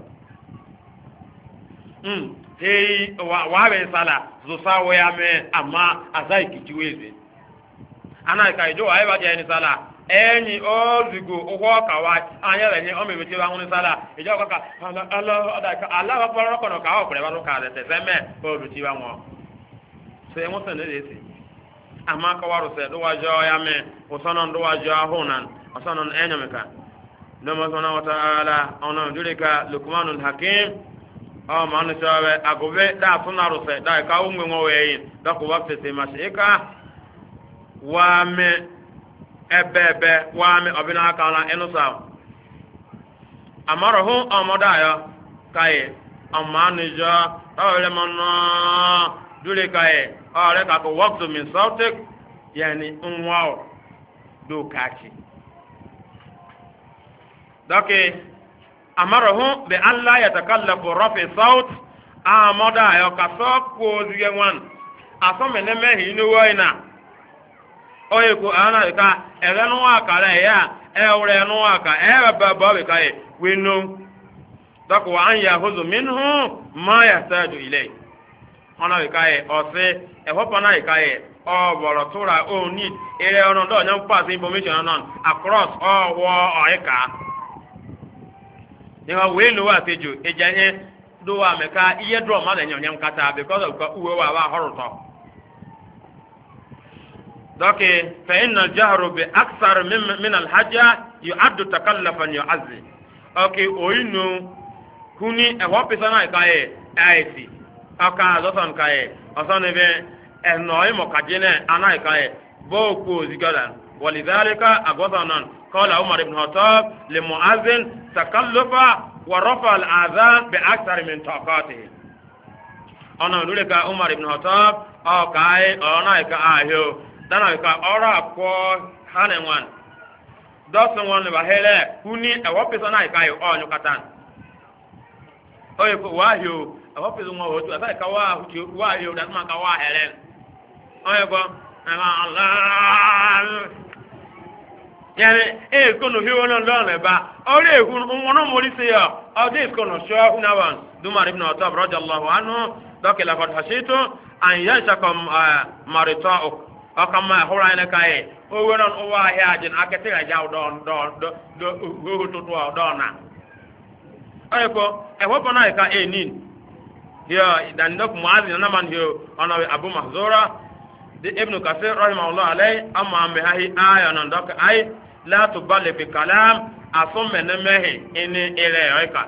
mm hey wa wa be sala zo sawo ya me ama azai kijiweze ana ka ijo ayi ba je ni sala enyi ozigo ugo kawa anya le ni o me beti ba nguni sala ijo ka ka Allah ada ka Allah ba paro kono ka o pre ba ro ka de se me o beti ba ngo se mo se ne desi ama ka waro se do wa jo ya me o sono do wa jo honan o sono enyo me ka no mo sona wa taala ona durika Luqmanul Hakim o ma no sabe agobe da funaro se da ka o ngwe ngo we yin da ko wa se mashika wame ebebe wame obina aka na enusa amaro hu omoda yo kai amanijo awele mono dule kai awele ka ko waqtu min sautik yani unwao do kachi dake amaro hu bi alla yatakallafu rafi saut amoda yo ka so ko zige wan asome ne mehi ni woina oye ko ana ka ere no akara ya ewre no aka e ba ba be kai we no dako wa an yahuzu minhu ma yahtaju ilay ona be kai o se e hopa na kai o boro tura o need ere ono do nyam pass information non across all wo oika ni wa we no wa teju ejanye do wa me ka iye draw ma na nyam kata because of ka uwe wa wa horoto دوكي فإن الجهر بأكثر من من الحاجة يعد تكلفا يعزي اوكي اوينو كوني اهو بيسانا كاي ايسي اكا زوسان كاي اصان بي انوي مكاجينه انا كاي بوكو زيغالا ولذلك اغوثانا قال عمر بن الخطاب لمؤذن تكلف ورفع الاذان باكثر من طاقاته انا لولك عمر بن الخطاب او كاي انا كاي dana ka ora ko hanenwan dosen won ba hele kuni e wopisa na ka yo onyu katan oye ko wa yo e wopisa mo wo tu asa ka wa hu wa yo dan ma ka wa hele oye ko Allah yani e kono hiwo non don ba ore hu wono mori se ya o de kono sho hu na wan dumar ibn atab radiyallahu anhu dakala qad hasitu an yanshakam marita'u akama hora ina kai o wonon o wa ya jin akete ga jaw don don do go to to dona ay ko e ho bana ka e nin ya dan dok muazin na man yo ona abu mahzura de ibn kasir rahimahullah alay amma me hahi aya non dok ay la tuballi fi kalam asum men mehi ini ile ayka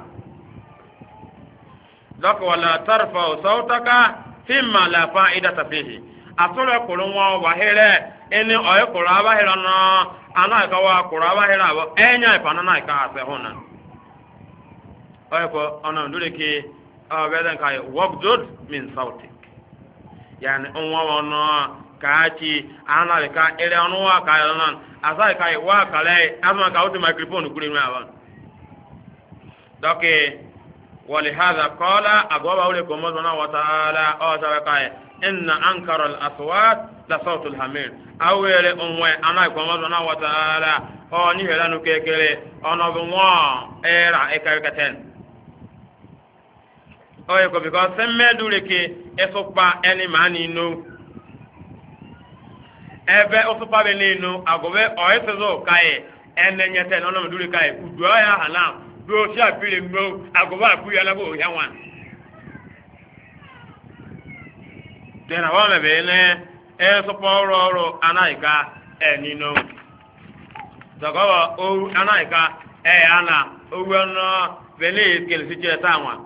dok wala tarfa sawtaka thumma la fa'idata fihi asura kulunwa wa hele ini oy kuraba helana ana ka wa kuraba helaba enya ipanana ka ase hona oy ko ona ndure ki abadan kai waqdud min sautik yani onwa wono kaati ana ka ele onwa ka nan asa kai wa kale azma ka uti microphone kuri mi awan doke ولهذا قال أقوى أوليكم مزمنا وتعالى أو سبقائي إن أنكر الأصوات لصوت الحمير أولي أموي أنا يكون مزمنا وتعالى أو نهلا نكيكري أو نظموا إيرا إكاركتين أو يكون بيكون سمي دوليكي إسوكبا أني ماني نو ebe osopa be ninu agobe oyesezo kai enne nyete no no duli kai udwa ya hana do si apile ngbo agoba akuya la go ya wan dena wa me be ne e sopa oro oro anaika enino dagoba o anaika e ana owo no bele kel si je tanwa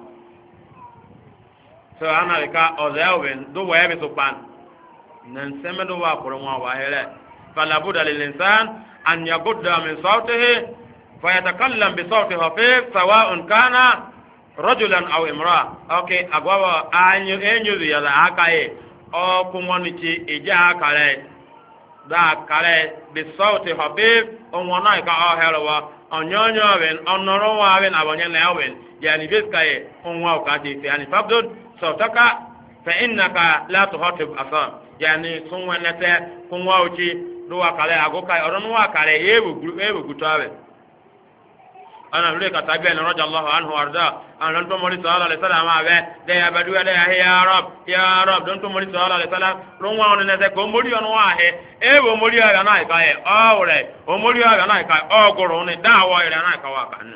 so anaika ozeoben do wa be sopan nan semedo wa kurwa wa hele fala budda lil insan an yagudda min sawtihi fa yatakallam bi sawti hafif sawa'un kana rajulan aw imra okay agwa anyu enyu ya la akaye o kumoni ti eja akale da kale bi sawti hafif on wana ka o helwa onyonyo ben onoro wa ben abonye na ben yani beskaye on wa ka ti yani fabdud sawtaka fa innaka la tuhatib asam yani sunwa nete kunwa uchi duwa kale agoka oronwa kale yebu yebu gutawe ana lule katabia na radiyallahu anhu warda an to mori sallallahu alaihi wasallam abe de ya badu de ya rab ya rab don to mori sallallahu alaihi wasallam ronwa on nete ko mori on wa he ebo mori ya na ka e ore o mori ya na ka ogoro ni dawo ire na ka wa kan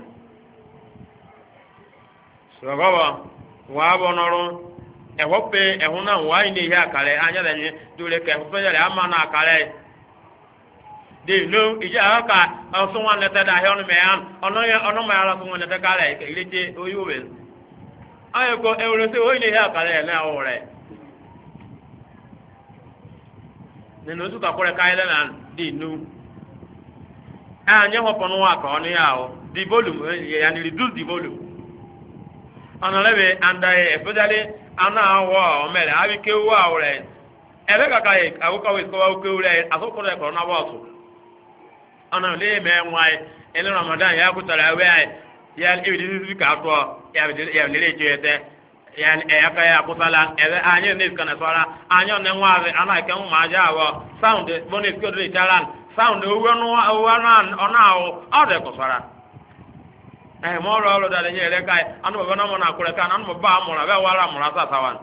so gawa wa bonoro ehope ehuna wai ni ya kale anya denye dure ke hope ya ama na kale de no ija aka asunwa leta da he onu me an ono ya ono ma ara sunwa leta kale ke ilete oyuwe ayo ko euro se oyi ni ya kale na ore ne no su ka kore kale na de no anya hopo no aka onu ya o the volume ya ni reduce the volume ana lebe andai especially ana awo o mere abi ke wa ore ebe kaka e aguka we ko wa ke ure asoko re ko na bosu ana le me nwai ene ramadan ya kutara we ai ya e bi di ka to ya bi ya le le jete ya e aka ya kusala ebe anya ne kana swara anya ne nwa ana ke mu ma ja awo sound bonus ko de taran sound owo no owo na ona o o de ko swara eh mo ro lo da le nyere kai anu ba na mo na kure kan anu ba mo na be wara mo na sa sawan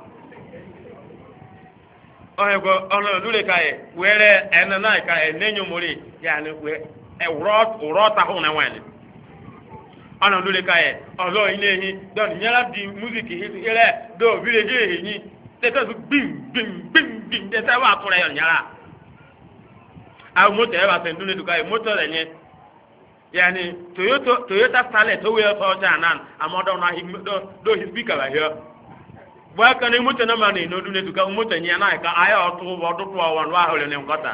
o he go ono dule kai were en na kai enenyu mori ya ni we e wro wro ta ho na wan ono dule kai olo ile hi don nyara di music hi ile do village hi ni te to bim bim bim bim de ta wa kure yon nyara a mo te ba sen dule du kai moto le ni yani Toyota Toyota Starlet to we so janan amodo na do do his speaker la here bwa kan muto na mani no dune duka muto nya na ka aya otu odu to wan wa hole ne ngota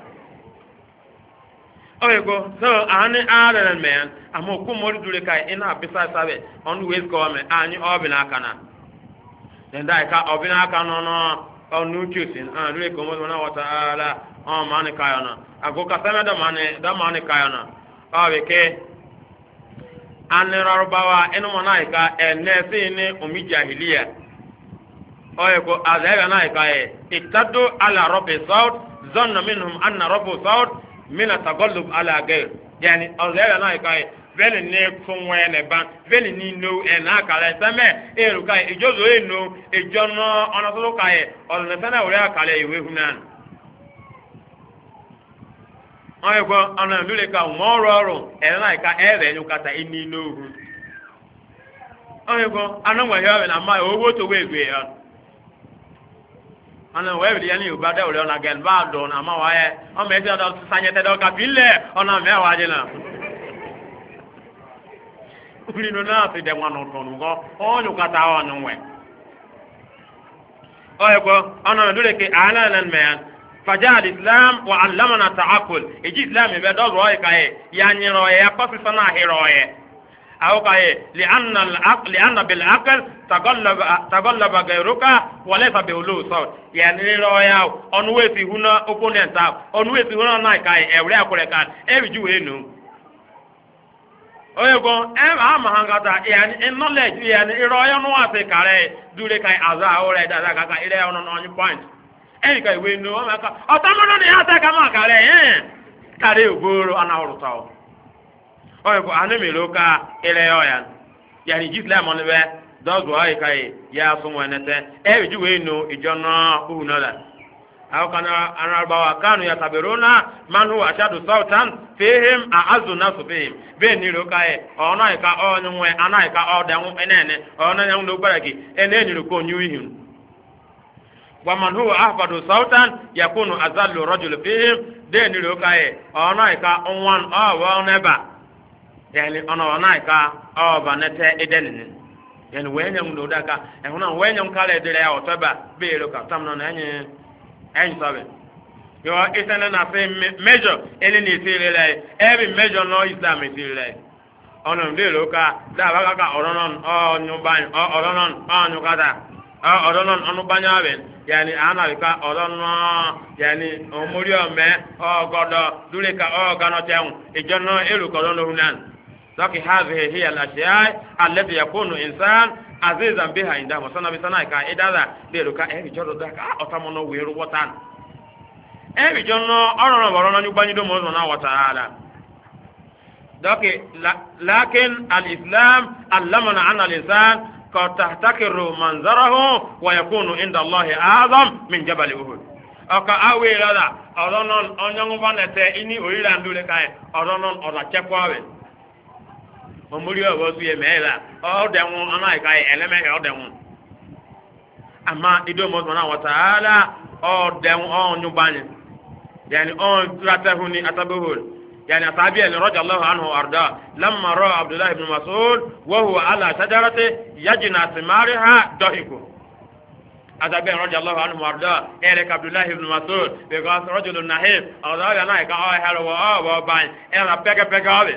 oyego so ani ara men amoku mori dure kai ina bisa sabe on we go me ani obina kana den dai ka obina kana no onu chusin ah dure ko mo na wata ala o mani kayana agoka sama da mani da mani kayana awe ke anirarubawa enu monaika enesi ni umi jahiliya oye ko azaba naika e ittadu ala rabbi saut zanna minhum anna rabbu saut mina tagallub ala gair yani ozela na kai vele ne funwe ne ban vele ni no e na kala same e ru kai ijozo e no ejono ona so kai on ne sana ore akala iwe hunan ayo ko ana lule ka mo ro ro e na ka e re nyu kata ini no hu ayo ko ana wa ya na ma owo to we gbe ya ana we bi yani uba da ore na gen ba do na ma wa e o me ti da sanye te do ka bile ona me wa je na uri no na ti de wanu to ngo onyu kata onu we ayo ko ana lule ke ana nan me فجاء الإسلام وعلمنا التعقل يجي الإسلام يبدأ رأي كاي يعني رأي يقص سنا رأي أو كاي لأن العقل لأن بالعقل تغلب تغلب غيرك وليس بولو صوت يعني رأي أنوي في هنا opponent أنوي في هنا ناي كاي أولي أقول كان أبي جو هنو oye ko em ama hangata yani in knowledge yani رأي نوا في كاي دولي كاي أزا أولي دا دا كاي إلى أن on point ẹnì kan ìwé inú wọn mẹ́ka ọ̀tọ́mọ́nà ni yàtọ̀ ká máa kàrẹ́ yẹn kàrẹ́ ògbóró anáwòrán ọ̀ ọ̀yẹ̀ kò ànúmìlú ká ilẹ̀ ọ̀yà yàrá ìjì islam ọ̀nà bẹ́ẹ̀ dọ́ọ̀dù ọ̀yẹ̀ ká yìí yà á súnmọ́ ẹ̀nẹ́tẹ́ ẹ̀rì ìjìwé inú ìjọ náà òhun náà la àwọn kan arábáwá kánú yàtàbẹ̀rù náà máa ń hu àṣàdù sọ́ọ̀tàn fíhìm àázù náà sùfìhìm bẹ́ẹ̀ nílò ká yẹ ọ̀nà ìka ọ̀nyúnwẹ̀ aná ìka ọ̀dẹ̀hún ẹ̀nẹ́ẹ̀nẹ́ ọ̀nà ìyẹn ló gbára kì ẹ̀nẹ́ nílò kó nyú ihìn ومن هو أحفظ صوتا يكون أذل رجل فيهم دين لوكاي أنا إكا أوان أو ونبا يعني أنا وانا إكا أو بنتا إدلن يعني وين يوم لوداكا هنا وين يوم كله دليا أو تبا بيلوكا تمنا نعني أين سبب يو إثنا نفي ميجر إلي نسير لي every major no Islam نسير لي أنا مدلوكا دا بقى أورانون أو نيوبان أو أورانون أو نيوكادا أو أورانون أو نيوبانيابين yani ana ka odono yani omori ome ogodo dule ka o gano teun ijono elu ko dono hunan laki hadhihi hiya al-ashya' allati yakunu insan azizan biha inda masana bisana ka idada delu ka e jodo da ka otamono weru wotan e bijono orono borono nyubanyido mo na wa taala laki lakin al-islam allamana an al-insan قد تحتكر منظره ويكون عند الله أعظم من جبل أحد أكا أوي لذا أظنون أنيون فانته إني أريد أن دولة كاي أظنون أذا تشكوه أموري أبوسي مهلا أودعون أنا كاي ألمه أودعون أما إدو مزمنا وتعالى أودعون أو نباني يعني أو تراتهوني أتبهول يعني أصحابي اللي رضي الله عنه وأرضاه لما رأى عبد الله بن مسعود وهو على شجرة يجنى ثمارها ضحكوا أصحابي رضي الله عنه وأرضاه إليك عبد الله بن مسعود because رجل نحيف أصحابي أنا إكا أوه هلو وأوه وباين إلا بيكا بيكا أوه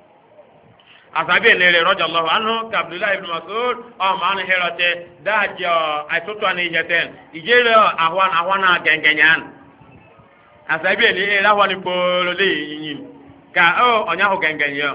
أصحابي اللي رضي الله عنه كعبد الله بن مسعود أو معنى هلوتي داجة أتوتواني يجتين يجيلو أهوان أهوانا جنجنيان asabi eli era wani polo le yin ka o onya ho gangan yo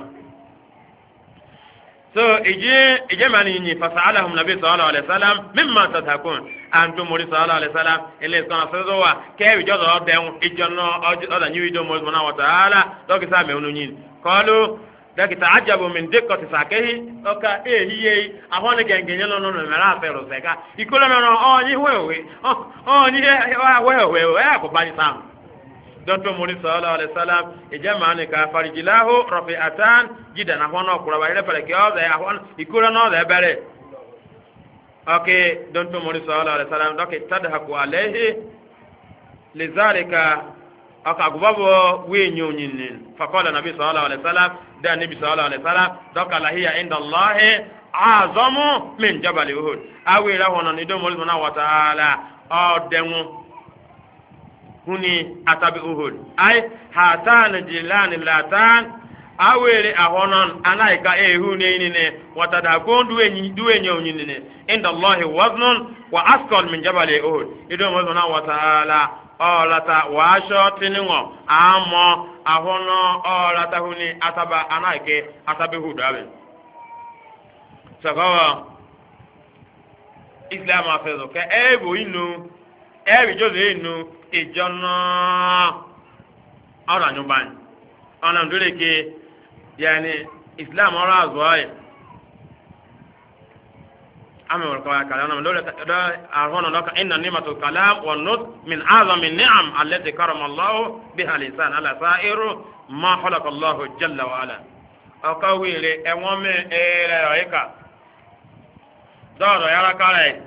so ije ije mani yin fasalahum nabi sallallahu alaihi wasallam mimma tatakun antum muri sallallahu alaihi wasallam ele kana fezo wa ke wi jodo den ijono oda nyi do mo na wa taala do ki sa me unu yin qalu da ki ta'ajabu min dikkati sakehi oka e hiye ahone gangan yo no no mera fero seka ikola no no o nyi wewe o nyi wewe wewe ko bani sam dɔtɔ mori sallallahu alaihi wasallam ijama ni ka farijilahu rafi'atan jidan ahono kura bare pare ke oze ahon ikura no de bare okay dɔtɔ mori sallallahu alaihi wasallam doke tadhaku alaihi lizalika aka gubabo we nyonyinin faqala nabi sallallahu alaihi wasallam da nabi sallallahu alaihi wasallam doka lahiya inda allah azamu min jabal uhud awira hono ni do mori subhanahu wa ta'ala o denu huni atabi uhud ay hatan jilan latan awere ahonon anaika e huni ni ne watada kondu enyi duenye onyini ne inda allah waznun wa asqal min jabal uhud ido mo na wa taala olata wa shotinwo amo ahono olata huni ataba anaike atabi uhud abe sagawa islam afezo ke ebo inu ebi jose inu ìjọ́nà ora nyuban ana ndure ke yani islam ora azwai ame wal kawai kalam nam dole da arhono doka inna nimatul kalam wan nut min azami ni'am allati karama Allah biha lisan ala sa'iru ma khalaqa Allah jalla wa ala akawile enwome ere oika dodo yara kare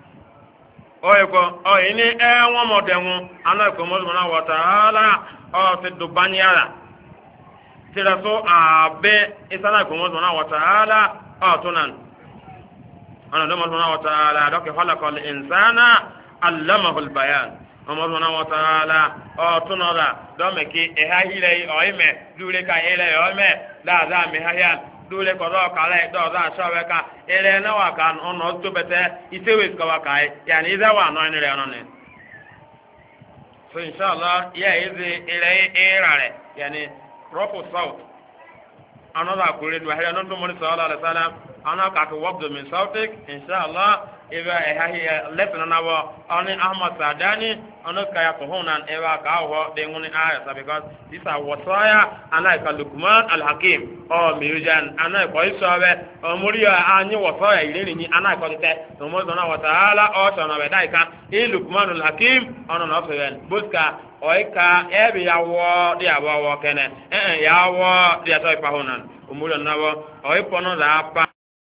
oyeko o ini enwo modenwu ana ko mo na wa taala o ti dubanyara tira so abe isana ko mo na wa taala o tunan ana do mo na wa taala do ke khalaqal insana allamahu al bayan mo na wa taala o tunara do me ki e ha hile o ime dure ka ele o me da da me ha ya dule ko do kala do da shawe ka ele na wa kan ono to bete itewe ka wa kai yani iza wa no ni re ono ne so inshallah ya izi ile irare yani proper south another kure do ha no to mo sallallahu alaihi wasallam ana ka to wabdu min sautik inshallah eba e ha hi lesson na wa oni ahmad sadani ono ka ya ko honan eba ka ho de ngoni aya sa because this are wasaya ana ka lukman al hakim o mirujan ana ko isabe o muriya anyi wasaya ile ni ana ko te to mo zona wa taala o so na be dai ka e lukman al hakim ono na so yen buska o ka e bi ya wo de aba wo kene eh ya wo de to pa honan umuri na wo o ipono da pa